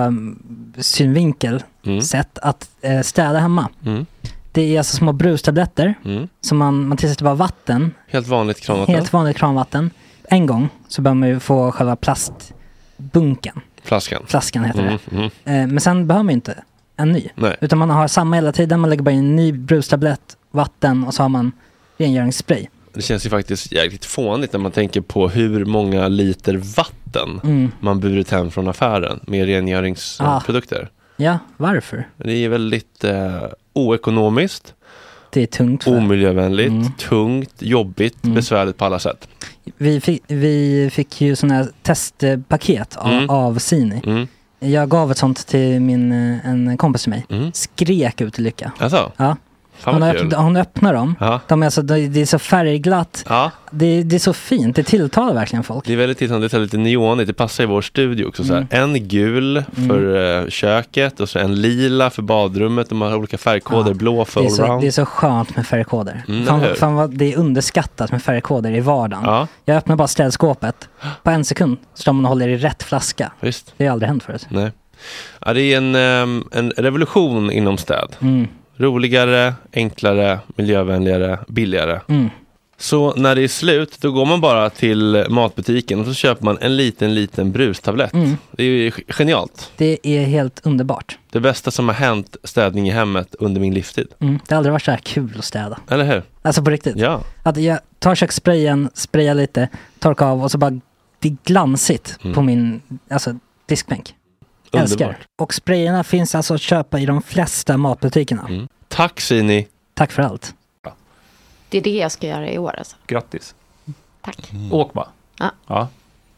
A: miljösynvinkel mm. sätt att eh, städa hemma. Mm. Det är alltså små brustabletter mm. som man, man tillsätter bara vatten.
B: Helt vanligt kranvatten.
A: Helt vanligt kranvatten. En gång så behöver man ju få själva plastbunken.
B: Flaskan.
A: Flaskan heter
B: mm.
A: det.
B: Mm.
A: Eh, men sen behöver man ju inte en ny.
B: Nej.
A: Utan man har samma hela tiden. Man lägger bara in en ny brustablett, vatten och så har man rengöringsspray.
B: Det känns ju faktiskt jäkligt fånigt när man tänker på hur många liter vatten mm. man burit hem från affären med rengöringsprodukter.
A: Ah. Ja, varför?
B: Det är väldigt eh, oekonomiskt.
A: Det är tungt. För.
B: Omiljövänligt,
A: mm.
B: tungt, jobbigt, mm. besvärligt på alla sätt.
A: Vi fick, vi fick ju sådana här testpaket av, mm. av Sini. Mm. Jag gav ett sånt till min, en kompis till mig. Mm. Skrek ut i lycka.
B: Alltså?
A: Ja. Hon, öpp, hon öppnar dem. Ja. De är alltså, det är så färgglatt. Ja. Det, det är så fint. Det tilltalar verkligen folk.
B: Det är väldigt tilltalande. Det är lite neonigt. Det passar i vår studio också. Mm. Så här. En gul för mm. köket och så en lila för badrummet. De har olika färgkoder. Ja. Blå för
A: det är, så,
B: allround.
A: det är så skönt med färgkoder.
B: Mm,
A: fan, fan vad det är underskattat med färgkoder i vardagen. Ja. Jag öppnar bara städskåpet. På en sekund står man och håller i rätt flaska.
B: Visst.
A: Det har aldrig hänt förut.
B: Nej. Ja, det är en, en revolution inom städ. Mm. Roligare, enklare, miljövänligare, billigare. Mm. Så när det är slut, då går man bara till matbutiken och så köper man en liten, liten brustablett. Mm. Det är ju genialt.
A: Det är helt underbart.
B: Det bästa som har hänt städning i hemmet under min livstid.
A: Mm. Det har aldrig varit så här kul att städa.
B: Eller hur?
A: Alltså på riktigt.
B: Ja.
A: Att jag tar kökssprayen, sprayar lite, torkar av och så bara det är glansigt mm. på min alltså, diskbänk. Älskar. Och sprayerna finns alltså att köpa i de flesta matbutikerna. Mm.
B: Tack Sini.
A: Tack för allt.
I: Det är det jag ska göra i år alltså.
K: Grattis.
I: Tack.
K: Mm. Åk bara.
I: Ja.
K: Ja.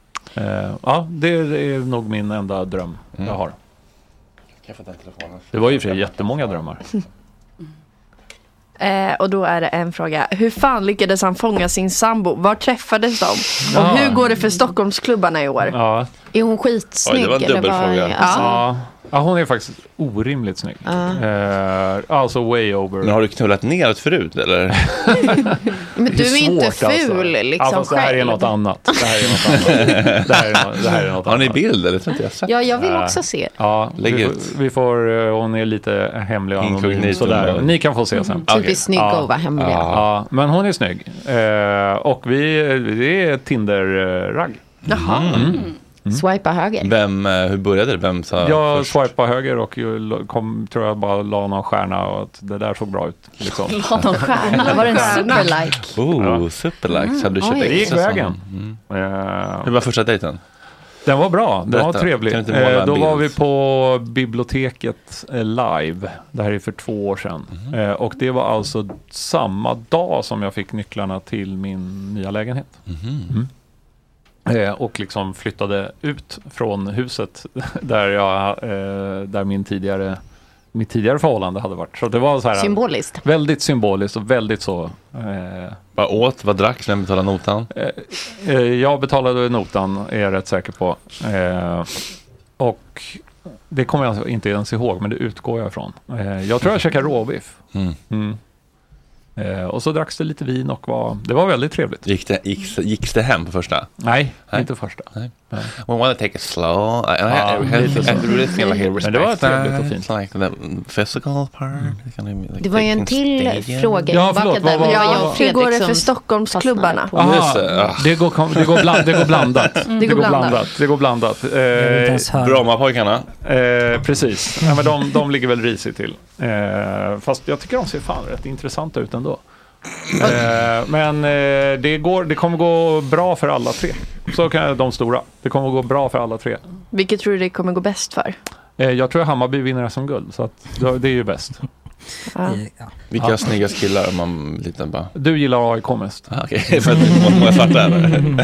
K: Uh, ja, det är nog min enda dröm mm. jag har. Det var ju för sig jättemånga drömmar.
O: Eh, och då är det en fråga. Hur fan lyckades han fånga sin sambo? Var träffades de? Och
K: ja.
O: hur går det för Stockholmsklubbarna i år?
K: Ja.
I: Är hon skitsnygg? Oj,
B: det var en dubbelfråga.
I: Alltså...
K: Ja. Ja, hon är faktiskt orimligt snygg. Uh. Eh, alltså way over.
B: Men har du knullat neråt förut, eller?
I: Men du är, är inte ful, alltså. Liksom
K: ja, det här är något annat. Det här är något annat. Det här är något, det här är något
B: har
K: annat.
B: Ni bild, eller? Tror inte jag sett.
I: Ja, jag vill också se.
K: Ja, vi får, vi får, hon är lite hemlig och anonym. Sådär. Ni kan få se sen.
I: Mm, typ okay. snygg ja. Och vara hemlig.
K: Ja. Ja, men hon är snygg. Eh, och vi, det är Tinder-ragg.
I: Jaha. Mm. Mm. Mm. Swipa höger.
B: Vem, hur började det? Vem sa
K: jag först? Swipade höger och kom, tror jag bara la någon stjärna och att det där såg bra ut. Liksom.
I: La någon stjärna? Var det en superlike?
B: Oh, superlike. Mm. Så hade du köpt
K: det gick vägen.
B: Mm. Uh, hur var första dejten?
K: Den var bra, den
B: Berätta.
K: var trevlig.
B: Kan du inte måla
K: Eh,
B: en
K: då
B: bild?
K: var vi på biblioteket eh, live. Det här är för två år sedan.
B: Mhm.
K: Eh, och det var alltså samma dag som jag fick nycklarna till min nya lägenhet.
B: Mhm.
K: Mm. Eh, och liksom flyttade ut från huset där, jag, eh, där min tidigare, mitt tidigare förhållande hade varit. Så det var så här,
I: Symboliskt.
K: Väldigt symboliskt och väldigt så... Eh,
B: vad åt, vad drack, vem betalade notan?
K: Eh, eh, jag betalade notan, är jag rätt säker på. Eh, och det kommer jag inte ens ihåg, men det utgår jag ifrån. Eh, jag tror jag käkade råbiff.
B: Mm.
K: Mm. Eh, och så dracks det lite vin och var, det var väldigt trevligt.
B: Gick det, gick, gick det hem på första?
K: Nej,
B: Nej.
K: inte första.
B: Nej.
K: Nej.
B: We want to take it slow. I, I,
K: Ja,
B: I, I,
K: lite så.
B: I really feel like I respect
K: Men det var trevligt och
B: that.
K: fint.
B: Like the physical part. Like
I: Det var ju en till
B: stadium.
I: fråga
K: Ja,
I: inbakad
K: förlåt,
I: där.
K: vad-
I: men det var
K: vad-
I: jag och
K: vad-
O: Hur går det
I: Fredrik
O: för
I: som
O: Stockholmsklubbarna?
I: fastnade på-
K: Aha,
B: Just det, ah.
K: det, går, kom- det, går bland, det går blandat.
O: Mm.
K: Det,
O: Det
K: går
O: går
K: blandat.
O: blandat.
K: Det går blandat.
A: Jag vill inte
K: Eh,
A: ens höra.
B: Brommapojkarna.
K: Eh, precis. Ja, men de, de ligger väl risigt till. Eh, fast jag tycker de ser fan rätt intressanta ut ändå. Eh, men eh, det, går, det kommer gå bra för alla tre. Så kan jag, de stora. Det kommer gå bra för alla tre.
O: Vilket tror du det kommer gå bäst för?
K: Eh, jag tror att Hammarby vinner som guld. Så att, det är ju bäst.
O: Ja.
A: Ja.
B: Vilka
K: Ja.
B: snygga killar om man liten bara.
K: Du gillar A I K mest.
B: Ah, Okej, okay. För att det är många svarta eller?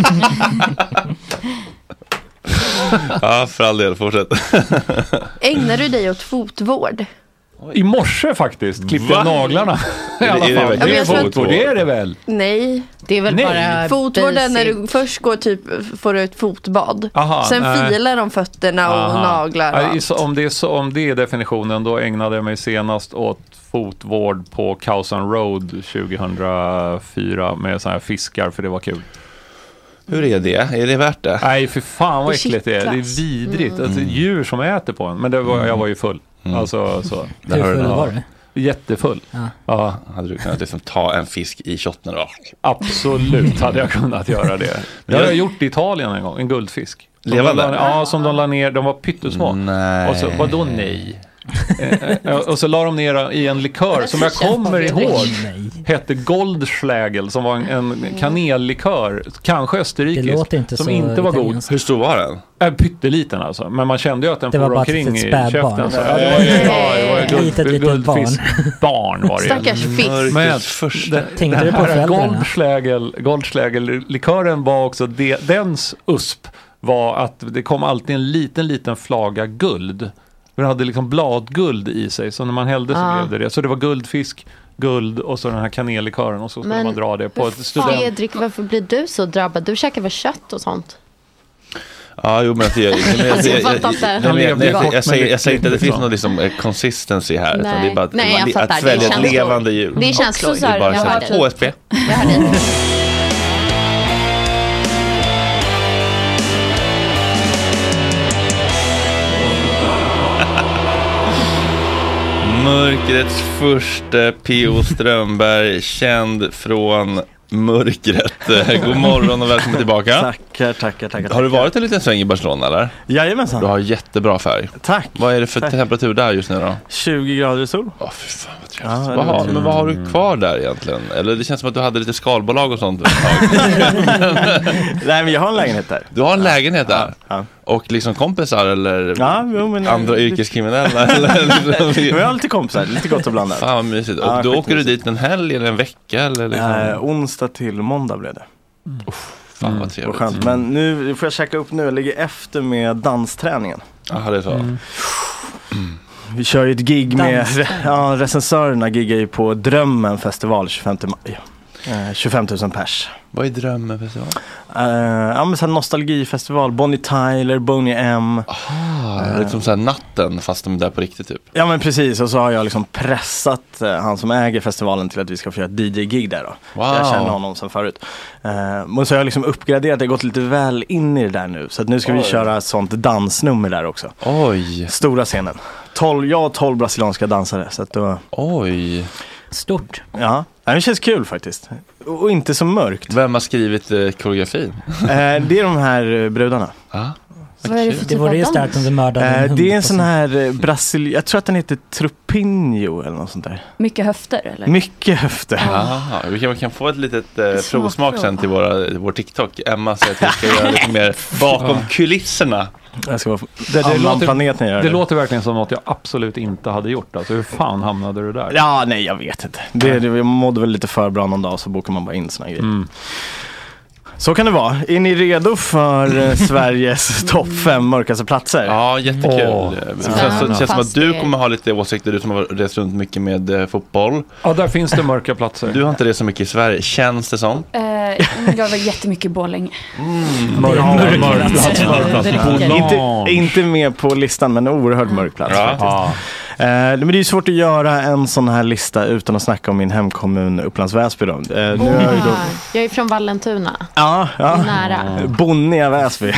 B: Ja, för all del, fortsätt.
O: Ägnar du dig åt fotvård?
K: I morse faktiskt klippte jag
B: Va?
K: naglarna. I alla
B: Är det
K: fall.
B: verkligen
K: Det är
O: jag tror att-
K: fotvård, det är det väl?
O: Nej.
I: Det är väl
K: Nej.
I: bara
O: Fotvård är när
I: basic.
O: du först går typ, får du ett fotbad.
K: Aha,
O: Sen
K: nej.
O: filar de fötterna och
K: Aha.
O: naglar och
K: Ja, i-
O: allt.
K: så om, det är så, om det är definitionen, då ägnade jag mig senast åt fotvård på Cowson Road tjugohundrafyra med såna här fiskar, för det var kul.
B: Hur är det? Är det värt det?
K: Nej, för fan vad
O: Det
K: äckligt det är. Det är
O: kittlas.
K: vidrigt. Alltså, djur som äter på en. Men det var, jag var ju full.
B: Mm.
K: Alltså, så.
B: Där
A: Hur
B: har du
A: full
B: den.
A: var du?
K: Jättefull.
A: Ja.
K: Ja,
B: Hade du kunnat liksom ta en fisk i shotten då?
K: absolut hade jag kunnat göra det. Det har jag gjort i Italien en gång, en guldfisk. Som
B: Levande?
K: de la- Ja, som de la ner, de var pyttesmå.
B: Nej.
K: Och så, vadå nej? Eh, eh, och så la de ner i en likör som jag kommer ihåg
A: Nej.
K: hette Goldschlägel, som var en, en kanellikör, kanske
A: Det
K: österrikisk,
A: låter inte
K: som
A: så
K: inte var god.
A: italienskt.
B: Hur stor var den?
K: Äh, pytteliten alltså, men man kände ju att den
A: Det var
K: for
A: bara ett
K: omkring
A: litet
K: i
A: spädbarn.
K: käften. Så, ja, det var ju, ja, det var ju guld,
A: Litet, litet
K: guldfiskbarn var det ju.
O: Stackars fisk.
B: Mörkrets första.
A: Tänkte du på
K: här
A: föräldrarna?
K: Goldschlägel, Goldschlägel-likören var också, det, dens usp var att det kom alltid en liten, liten flaga guld. Den hade liksom bladguld i sig, så när man hällde så
I: Ah.
K: blev det det. Så det var guldfisk, guld och så den här kanellikören, och så skulle
I: Men
K: man dra det på ett student.
I: Fredrik, varför blir du så drabbad? Du käkar väl kött och sånt?
B: Ja, jo, men att jag, men jag,
I: Alltså, jag
B: jag,
I: fattar
B: jag,
I: inte.
B: nej,
K: Han
B: men jag,
K: levde
B: jag,
K: kort,
B: jag, säger,
K: men
B: jag säger inte att det finns
K: lyckligt
B: någon liksom, eh, consistency här, utan
I: Nej.
B: det är bara att,
I: Nej, jag
B: man,
I: fattar,
B: att
I: det är
B: svälja ett
I: känslor.
B: levande djur.
I: Det är känslor.
B: Det är bara
I: Jag
B: så
I: hör
B: här,
I: dig.
B: K S B.
I: Jag hör dig.
B: Mörkrets första P O Strömberg, känd från mörkret. God morgon och välkommen tillbaka.
H: Tackar, tackar, tackar.
B: Har du varit en liten sväng i Barcelona eller?
H: Jajamensan.
B: Du har jättebra färg.
H: Tack.
B: Vad är det för
H: Tack.
B: temperatur där just nu då?
H: tjugo grader i sol.
B: Åh, fy fan vad trevligt.
H: Ja,
B: vad har,
H: det-
B: men vad har du kvar där egentligen? Eller det känns som att du hade lite skalbolag och sånt.
H: Nej, men jag har en lägenhet där.
B: Du har en lägenhet där?
H: Ja.
B: Och liksom kompisar eller
H: Ja, jo, men
B: andra yrkeskriminella? eller liksom,
H: Men jag har lite kompisar, lite gott och blandat.
B: fan vad mysigt. Och
H: Ja,
B: då åker du
H: skitmysigt.
B: dit en helg eller en vecka? Eller liksom?
H: Eh, onsdag till måndag blev det.
B: Fan vad
H: Vad
B: trevligt.
H: skönt. Men nu får jag checka upp nu. Jag ligger efter med dansträningen.
B: Jaha, det är så.
H: Vi kör ju ett gig med,
A: Dans.
H: ja, recensörerna giggar ju på Drömmen festival tjugofemte maj. Eh, tjugofem tusen pers.
B: Vad är drömmen festival?
H: Eh, ja, men så här nostalgifestival. Bonnie Tyler, Boney M.
B: Ah, liksom såhär natten fast de är där på riktigt typ.
H: Ja, men precis. Och så har jag liksom pressat eh, han som äger festivalen till att vi ska få göra ett D J-gig där då.
B: Wow.
H: Jag känner honom sedan förut. Eh, men så har jag liksom uppgraderat, det har gått lite väl in i det där nu. Så att nu ska vi
B: Oj.
H: köra ett sånt dansnummer där också.
B: Oj,
H: Stora scenen. tolv, jag och tolv brasilianska dansare. Så att då,
B: oj.
A: Stort.
H: ja, det känns kul faktiskt. Och och inte så mörkt.
B: Vem har skrivit eh, koreografin?
H: Eh, det är de här eh, brudarna.
B: Ah.
G: Vad är det för
A: Det
G: typ
A: vore
G: av
A: ju
G: dans?
A: starkt om du mördade en
H: Eh,
A: hund
H: det är en
A: på
H: sån
A: sin-
H: här eh, brasil... Jag tror att den heter Trupinho eller något sånt där.
G: Mycket höfter eller?
H: Mycket höfter.
B: Aha, vi kan, vi kan få ett litet eh,
G: Smakprov.
B: provsmak sen till våra, vår TikTok. Emma säger att vi ska göra lite mer bakom kulisserna.
H: Jag ska vara... Det är det
K: låter,
H: planeten gör
K: det
H: det.
K: låter verkligen som något jag absolut inte hade gjort. Alltså, hur fan hamnade du där?
H: Ja, nej, jag vet inte. Det, det, jag mådde väl lite för bra någon dag, så bokar man bara in såna grejer.
K: Mm.
H: Så kan det vara. Är ni redo för eh, Sveriges topp fem mörkaste platser?
B: Ja, jättekul.
K: Åh,
B: det känns, det känns som att du kommer ha lite åsikter, du som har rest runt mycket med eh, fotboll.
K: Ja, där finns det mörka platser.
B: Du har inte det så mycket i Sverige, känns det som?
G: Eh, jag var jättemycket i Borlänge.
B: Mm,
H: mörk,
B: mörk,
H: mörk
B: mörk
H: plats.
G: Det räcker.
H: Inte, inte med på listan, men en oerhört mörk plats
B: Ja.
H: faktiskt.
K: Ja.
H: Eh, men det är ju svårt att göra en sån här lista utan att snacka om min hemkommun Upplands Väsby då. Eh, nu är jag, ju då...
I: Jag är från Vallentuna.
H: Ja, ja.
I: Nära.
H: Bonniga Väsby.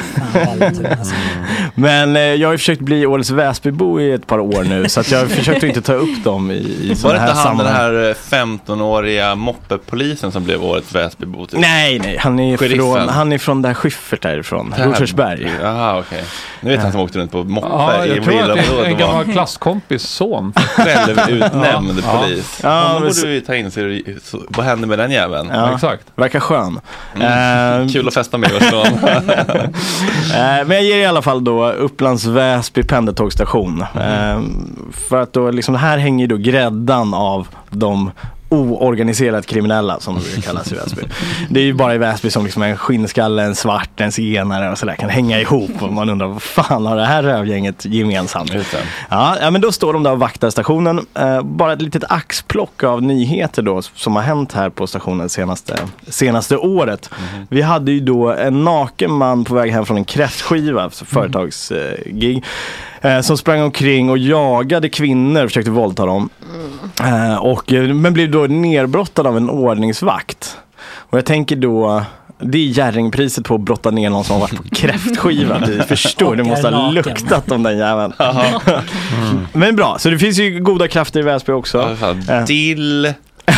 H: Men eh, jag har ju försökt bli årets Väsbybo i ett par år nu, så att jag har försökt att inte ta upp dem i, i
B: Var
H: såna
B: det
H: här
B: inte han den
H: sammanhang.
B: här femton-åriga moppepolisen som blev årets Väsbybo? Typ?
H: Nej, nej, han är
B: Sheriffen.
H: från, han är från där Schyffert därifrån,
B: Det här-
H: Rosersberg.
B: Jaha, okej. Nu vet han som åkte runt på moppe
K: Ja,
B: i
K: jag tror att det är
B: villaområdet
K: en
B: och
K: gammal
B: var
K: klasskompis son.
B: självutnämnd
K: Ja.
B: polis.
H: Ja,
B: Honom
H: men
B: borde
H: så-
B: vi ta in, så, så vad händer med den jäveln?
H: Ja,
K: Exakt.
H: verkar skön.
B: Mm.
H: Eh,
B: Kul att festa med oss.
H: Eh, men jag ger i alla fall då Upplands Väsby pendeltågstation. Eh, för att då liksom, här hänger då gräddan av de oorganiserat kriminella, som det kallas i Väsby. Det är ju bara i Väsby som liksom en skinnskalle, en svart, en zigenare och sådär kan hänga ihop, och man undrar vad fan har det här rövgänget gemensamt. Ja, ja, men då står de där och vaktar stationen. Eh, bara ett litet axplock av nyheter då som har hänt här på stationen senaste, senaste året.
B: Mm.
H: Vi hade ju då en naken man på väg hem från en kräftskiva, alltså företagsgig, eh, som sprang omkring och jagade kvinnor och försökte våldta dem. Eh, och, men blev då nerbrottad av en ordningsvakt. Och jag tänker då, det är Jerringpriset på att brotta ner någon som har varit på kräftskiva. Du förstår, det måste ha luktat om den jäveln. Mm. Men bra, så det finns ju goda krafter i Väsby också.
B: Ja, dill,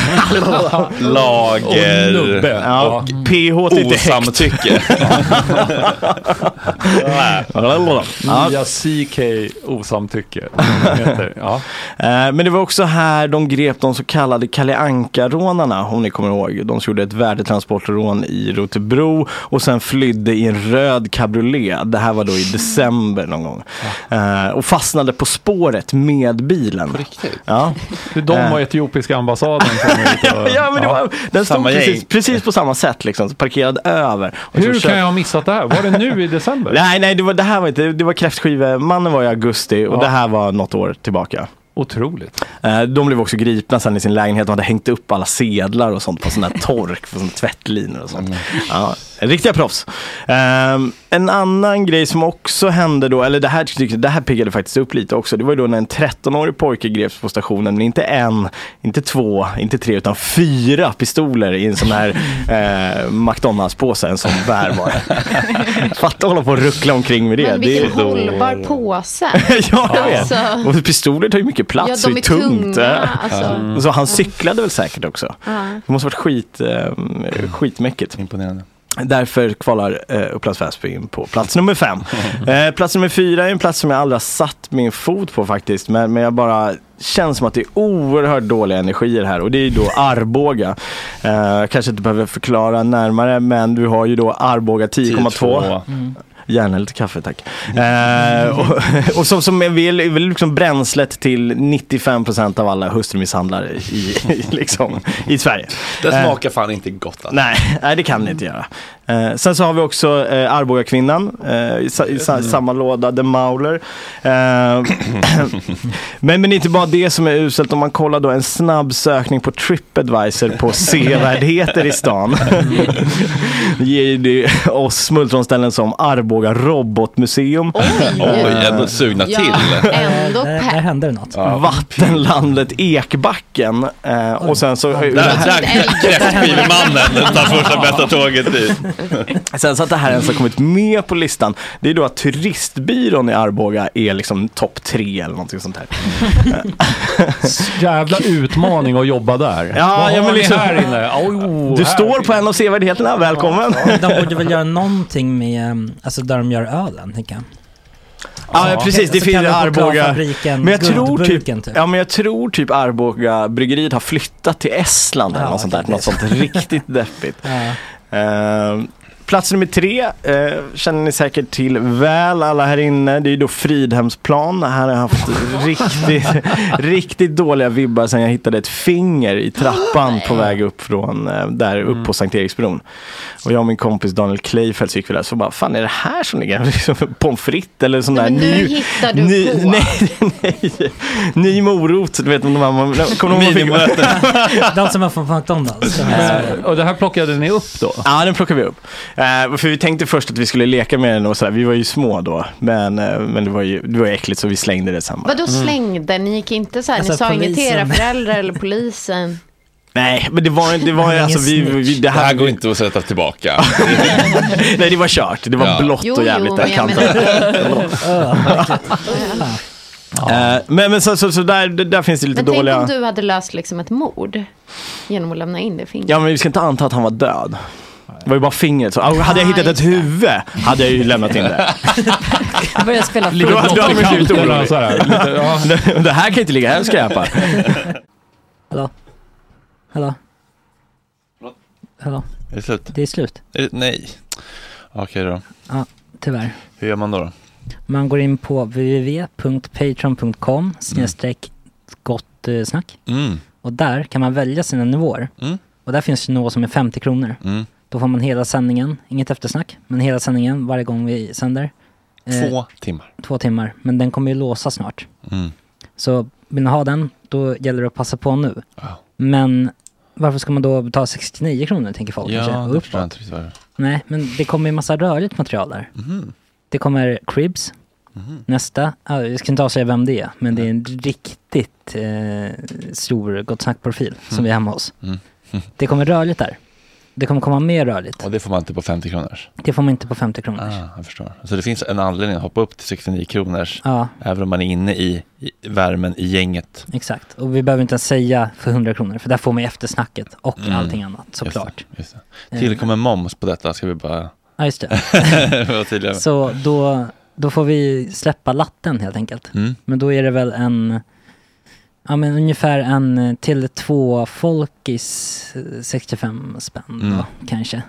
B: lager
H: och nubbe. Ja, och P H till
B: osamtycke.
K: Nya C K osamtycke. Ja.
H: Men det var också här de grep de så kallade Kalle Anka-rånarna, om ni kommer ihåg. De gjorde ett värdetransportrån i Rotebro och sen flydde i en röd cabriolet. Det här var då i december någon gång. Ja. Och fastnade på spåret med bilen.
B: På riktigt?
H: Ja.
K: De och etiopiska ambassaden.
H: ja, ja, men det var, den stod
B: Samma
H: precis,
B: gäng.
H: precis på samma sätt liksom, parkerad över. Och
K: Hur
H: så
K: kan
H: kör-
K: jag ha missat det här? Var det nu i december?
H: Nej, nej, det var, det här var inte, det var kräftskive. Mannen var i augusti och
K: Ja.
H: det här var något år tillbaka.
K: Otroligt.
H: Eh, De blev också gripna sen i sin lägenhet. De hade hängt upp alla sedlar och sånt på sån här tork, på sån tvättlinor och sånt.
B: Mm.
H: Ja, riktiga proffs. Um, en annan grej som också hände då, eller det här, det här piggade faktiskt upp lite också. Det var ju då när en tretton-årig pojke greps på stationen, men inte en, inte två, inte tre, utan fyra pistoler i en sån här eh, McDonalds-påse, en sån bär bara. Fatta hålla på och ruckla omkring med det.
I: Men
H: det
I: vilken
H: är
I: hållbar påse.
H: ja, jag vet.
I: Alltså.
H: Och pistoler tar ju mycket plats
I: Ja,
H: och
I: de
H: är
I: är
H: tungt.
I: tunga,
H: eh.
I: alltså.
H: Mm. Så han cyklade väl säkert också.
I: Ja.
H: Det måste ha varit skit, eh, skitmäckigt.
B: Imponerande.
H: Därför kvalar eh, Upplands Väsby in på plats nummer fem. Eh, plats nummer fyra är en plats som jag aldrig har satt min fot på faktiskt. Men, men jag bara känns som att det är oerhört dåliga energier här. Och det är då Arboga. Eh, kanske inte behöver förklara närmare, men du har ju då Arboga tio komma två. Mm. Gärna lite kaffe, tack. Eh, och och som, som är väl, är väl liksom bränslet till nittiofem procent av alla hustrumisshandlare i, i, liksom, i Sverige.
B: Det smakar fan inte gott. Alltså.
H: Nej, nej, det kan det inte göra. Eh, sen så har vi också eh, Arboga kvinnan eh, i, sa, i sa, samma låda, The Mauler. Eh, men, men inte bara det som är uselt. Om man kollar då en snabb sökning på TripAdvisor på sevärdheter i stan. Det ger det oss smultronställen som Arboga robotmuseum.
I: Oj,
B: Oj, ändå sugna
I: Ja.
B: till.
I: Ändå
A: Där, där händer något.
B: Ja.
H: Vattenlandet Ekbacken. Eh, och sen så...
B: Där, där kräftskivemannen tar första bästa tåget dit.
H: Sen så att det här ens har kommit med på listan, det är då att turistbyrån i Arboga är liksom topp tre eller någonting sånt här.
K: Jävla utmaning att jobba där.
H: Ja,
K: Vad
H: ja,
K: har
H: men
K: ni
H: liksom-
K: här inne? Oh,
H: Du
K: här
H: står
K: finns-
H: på en av sevärdheterna, välkommen.
A: De borde väl göra någonting med, alltså där de gör ölen, tänker jag.
H: Ja, ja precis, det finns Arboga. Men jag tror typ,
A: typ.
H: ja, men jag tror typ Arboga bryggeriet har flyttat till Estland eller
A: ja,
H: något sånt där,
A: det.
H: något sånt riktigt deppigt.
A: Ja.
H: Uh, plats nummer tre uh, känner ni säkert till väl alla här inne. Det är ju då Fridhemsplan. Här har jag haft riktigt, riktigt dåliga vibbar sen jag hittade ett finger i trappan oh, på väg upp från uh, där upp mm. på Sankt Eriksbron. Och jag och min kompis Daniel Kleifeld gick vi där, så bara, fan är det här som ligger? Liksom pommes frites eller sån
I: nej,
H: där
I: ny,
H: hittar
I: du
H: ny,
I: på.
H: nej, nej, ny morot, du vet om de här kommer
A: de de som är från McDonalds.
K: Uh, och det här plockade ni upp då?
H: Ja, den plockade vi upp. Uh, för vi tänkte först att vi skulle leka med den och sådär. Vi var ju små då, men, uh, men det var ju det var äckligt så vi slängde det samma.
I: Vadå slängde? Ni gick inte så här,
A: alltså,
I: ni sa
A: polisen.
I: inget till era föräldrar eller polisen?
H: Nej, men det var, det var alltså vi, vi det, här,
B: det här går inte att sätta tillbaka.
H: Nej, det var kört. Det var
B: ja.
H: blått
I: jo,
H: och jävligt
I: jo,
H: där kanten.
I: Men,
H: uh, men, men så, så, så där, där finns det lite
I: men
H: dåliga...
I: tänk om du hade löst liksom ett mord genom att lämna in det fingret.
H: Ja, men vi ska inte anta att han var död. Det var ju bara fingret. Så, hade jag hittat ett huvud hade jag ju lämnat in det.
A: Jag började spela
H: lite blått och kallt. Det här kan inte ligga här och skräpa.
A: Hallå? Hallå? Hallå?
B: Är det slut?
A: Det är slut.
B: Är det, nej. Okej då.
A: Ja, tyvärr.
B: Hur gör man då? då?
A: Man går in på w w w punkt patreon punkt com snedstreck gott snack.
B: Mm.
A: Och där kan man välja sina nivåer.
B: Mm.
A: Och där finns det nivå som är femtio kronor.
B: Mm.
A: Då får man hela sändningen, inget eftersnack, men hela sändningen varje gång vi sänder.
B: Två
A: eh,
B: timmar.
A: Två timmar, men den kommer ju låsa snart.
B: Mm.
A: Så vill ni ha den, då gäller det att passa på nu.
B: Wow.
A: Men varför ska man då betala sextionio kronor, tänker folk?
B: Ja,
A: kanske,
B: det förstår jag inte riktigt vad det är.
A: Nej, men det kommer ju massa rörligt material där.
B: Mm.
A: Det kommer Cribs. Mm. Nästa, ah, jag ska inte avsäga vem det är, men det är en riktigt eh, stor Gott Snack-profil mm. som vi är hemma hos.
B: Mm. Mm.
A: Det kommer rörligt där. Det kommer komma mer rörligt.
B: Och det får man inte på femtio kronor?
A: Det får man inte på femtio kronor.
B: Ah, jag förstår. Så det finns en anledning att hoppa upp till sextionio kronors
A: ja.
B: Även om man är inne i, i värmen i gänget.
A: Exakt. Och vi behöver inte ens säga för hundra kronor, för där får man eftersnacket och
B: mm.
A: allting annat, såklart.
B: Just det, just det. Tillkommer moms på detta, ska vi bara...
A: Ja, just det. Så då, då får vi släppa latten helt enkelt.
B: Mm.
A: Men då är det väl en... Ja, men ungefär en till två folkis sextiofem spänn
B: mm.
A: då, kanske.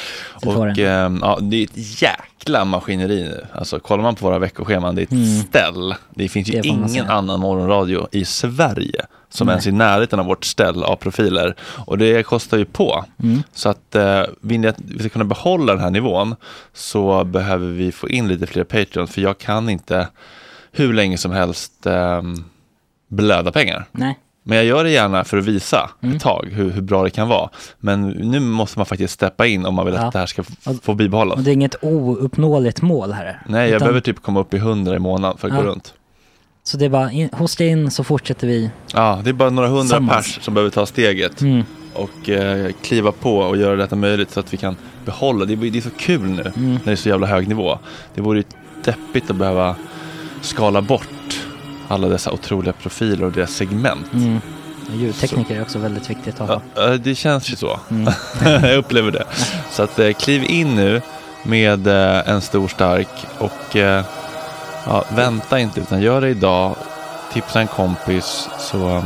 B: Och ähm, ja, det är ett jäkla maskineri nu. Alltså kollar man på våra veckoscheman, det är ett mm. ställ. Det finns ju det ingen annan morgonradio i Sverige som Nej. ens är i närheten av vårt ställ av profiler. Och det kostar ju på. Mm. Så att äh, vill ni att vi ska kunna behålla den här nivån, så behöver vi få in lite fler Patreon. För jag kan inte hur länge som helst ähm, blöda pengar.
A: Nej.
B: Men jag gör det gärna för att visa
A: mm.
B: ett tag hur, hur bra det kan vara. Men nu måste man faktiskt steppa in om man vill ja. att det här ska f- få bibehållas.
A: Och det är inget ouppnåeligt mål här.
B: Nej, jag utan... behöver typ komma upp i hundra i månaden för att ja. gå runt.
A: Så det är bara, in, hos in så fortsätter vi.
B: Ja, det är bara några hundra Sammans. pers som behöver ta steget.
A: Mm.
B: Och eh, kliva på och göra detta möjligt så att vi kan behålla. Det, det är så kul nu mm. när det är så jävla hög nivå. Det vore ju deppigt att behöva skala bort alla dessa otroliga profiler och deras segment.
A: Mm. Ljudtekniker är också väldigt viktigt att ha.
B: Ja, det känns ju så. Mm. Jag upplever det. Så att eh, kliv in nu med eh, en stor stark och eh, ja, vänta inte utan gör det idag. Tipsa en kompis så, um,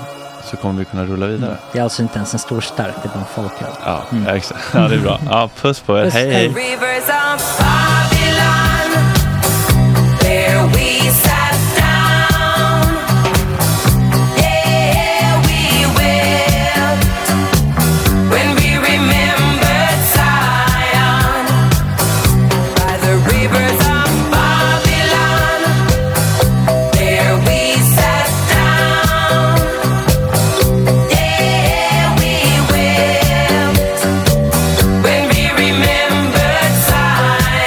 B: så kommer vi kunna rulla vidare. Mm.
A: Det är alltså inte ens en stor stark, det är bara en folköl.
B: Ja, mm. ja, exakt. Ja, det är bra. Ja, puss på er. Puss. Hej, hej.
J: When we remember time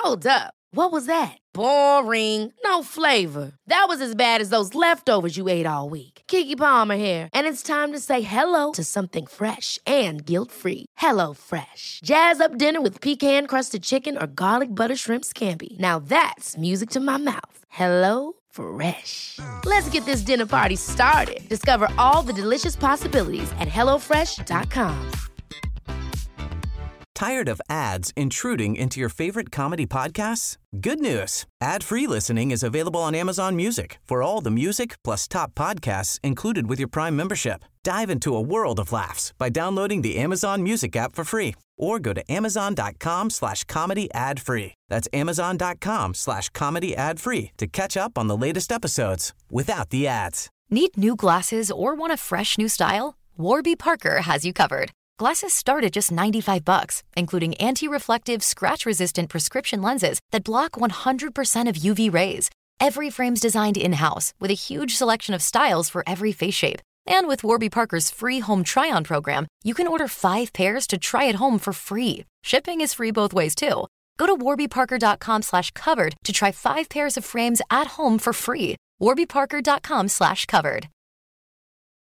R: Hold up. What was that? Boring. No flavor. That was as bad as those leftovers you ate all week. Keke Palmer here, and it's time to say hello to something fresh and guilt-free. Hello Fresh. Jazz up dinner with pecan-crusted chicken or garlic butter shrimp scampi. Now that's music to my mouth. Hello Fresh. Let's get this dinner party started. Discover all the delicious possibilities at hello fresh dot com.
S: Tired of ads intruding into your favorite comedy podcasts? Good news. Ad-free listening is available on Amazon Music for all the music plus top podcasts included with your Prime membership. Dive into a world of laughs by downloading the Amazon Music app for free or go to amazon.com slash comedy ad free. That's amazon.com slash comedy ad free to catch up on the latest episodes without the ads.
Q: Need new glasses or want a fresh new style? Warby Parker has you covered. Glasses start at just ninety-five bucks, including anti-reflective, scratch-resistant prescription lenses that block one hundred percent of U V rays. Every frame's designed in-house with a huge selection of styles for every face shape. And with Warby Parker's free home try-on program, you can order five pairs to try at home for free. Shipping is free both ways, too. Go to warbyparker.com slash covered to try five pairs of frames at home for free. warbyparker.com slash covered.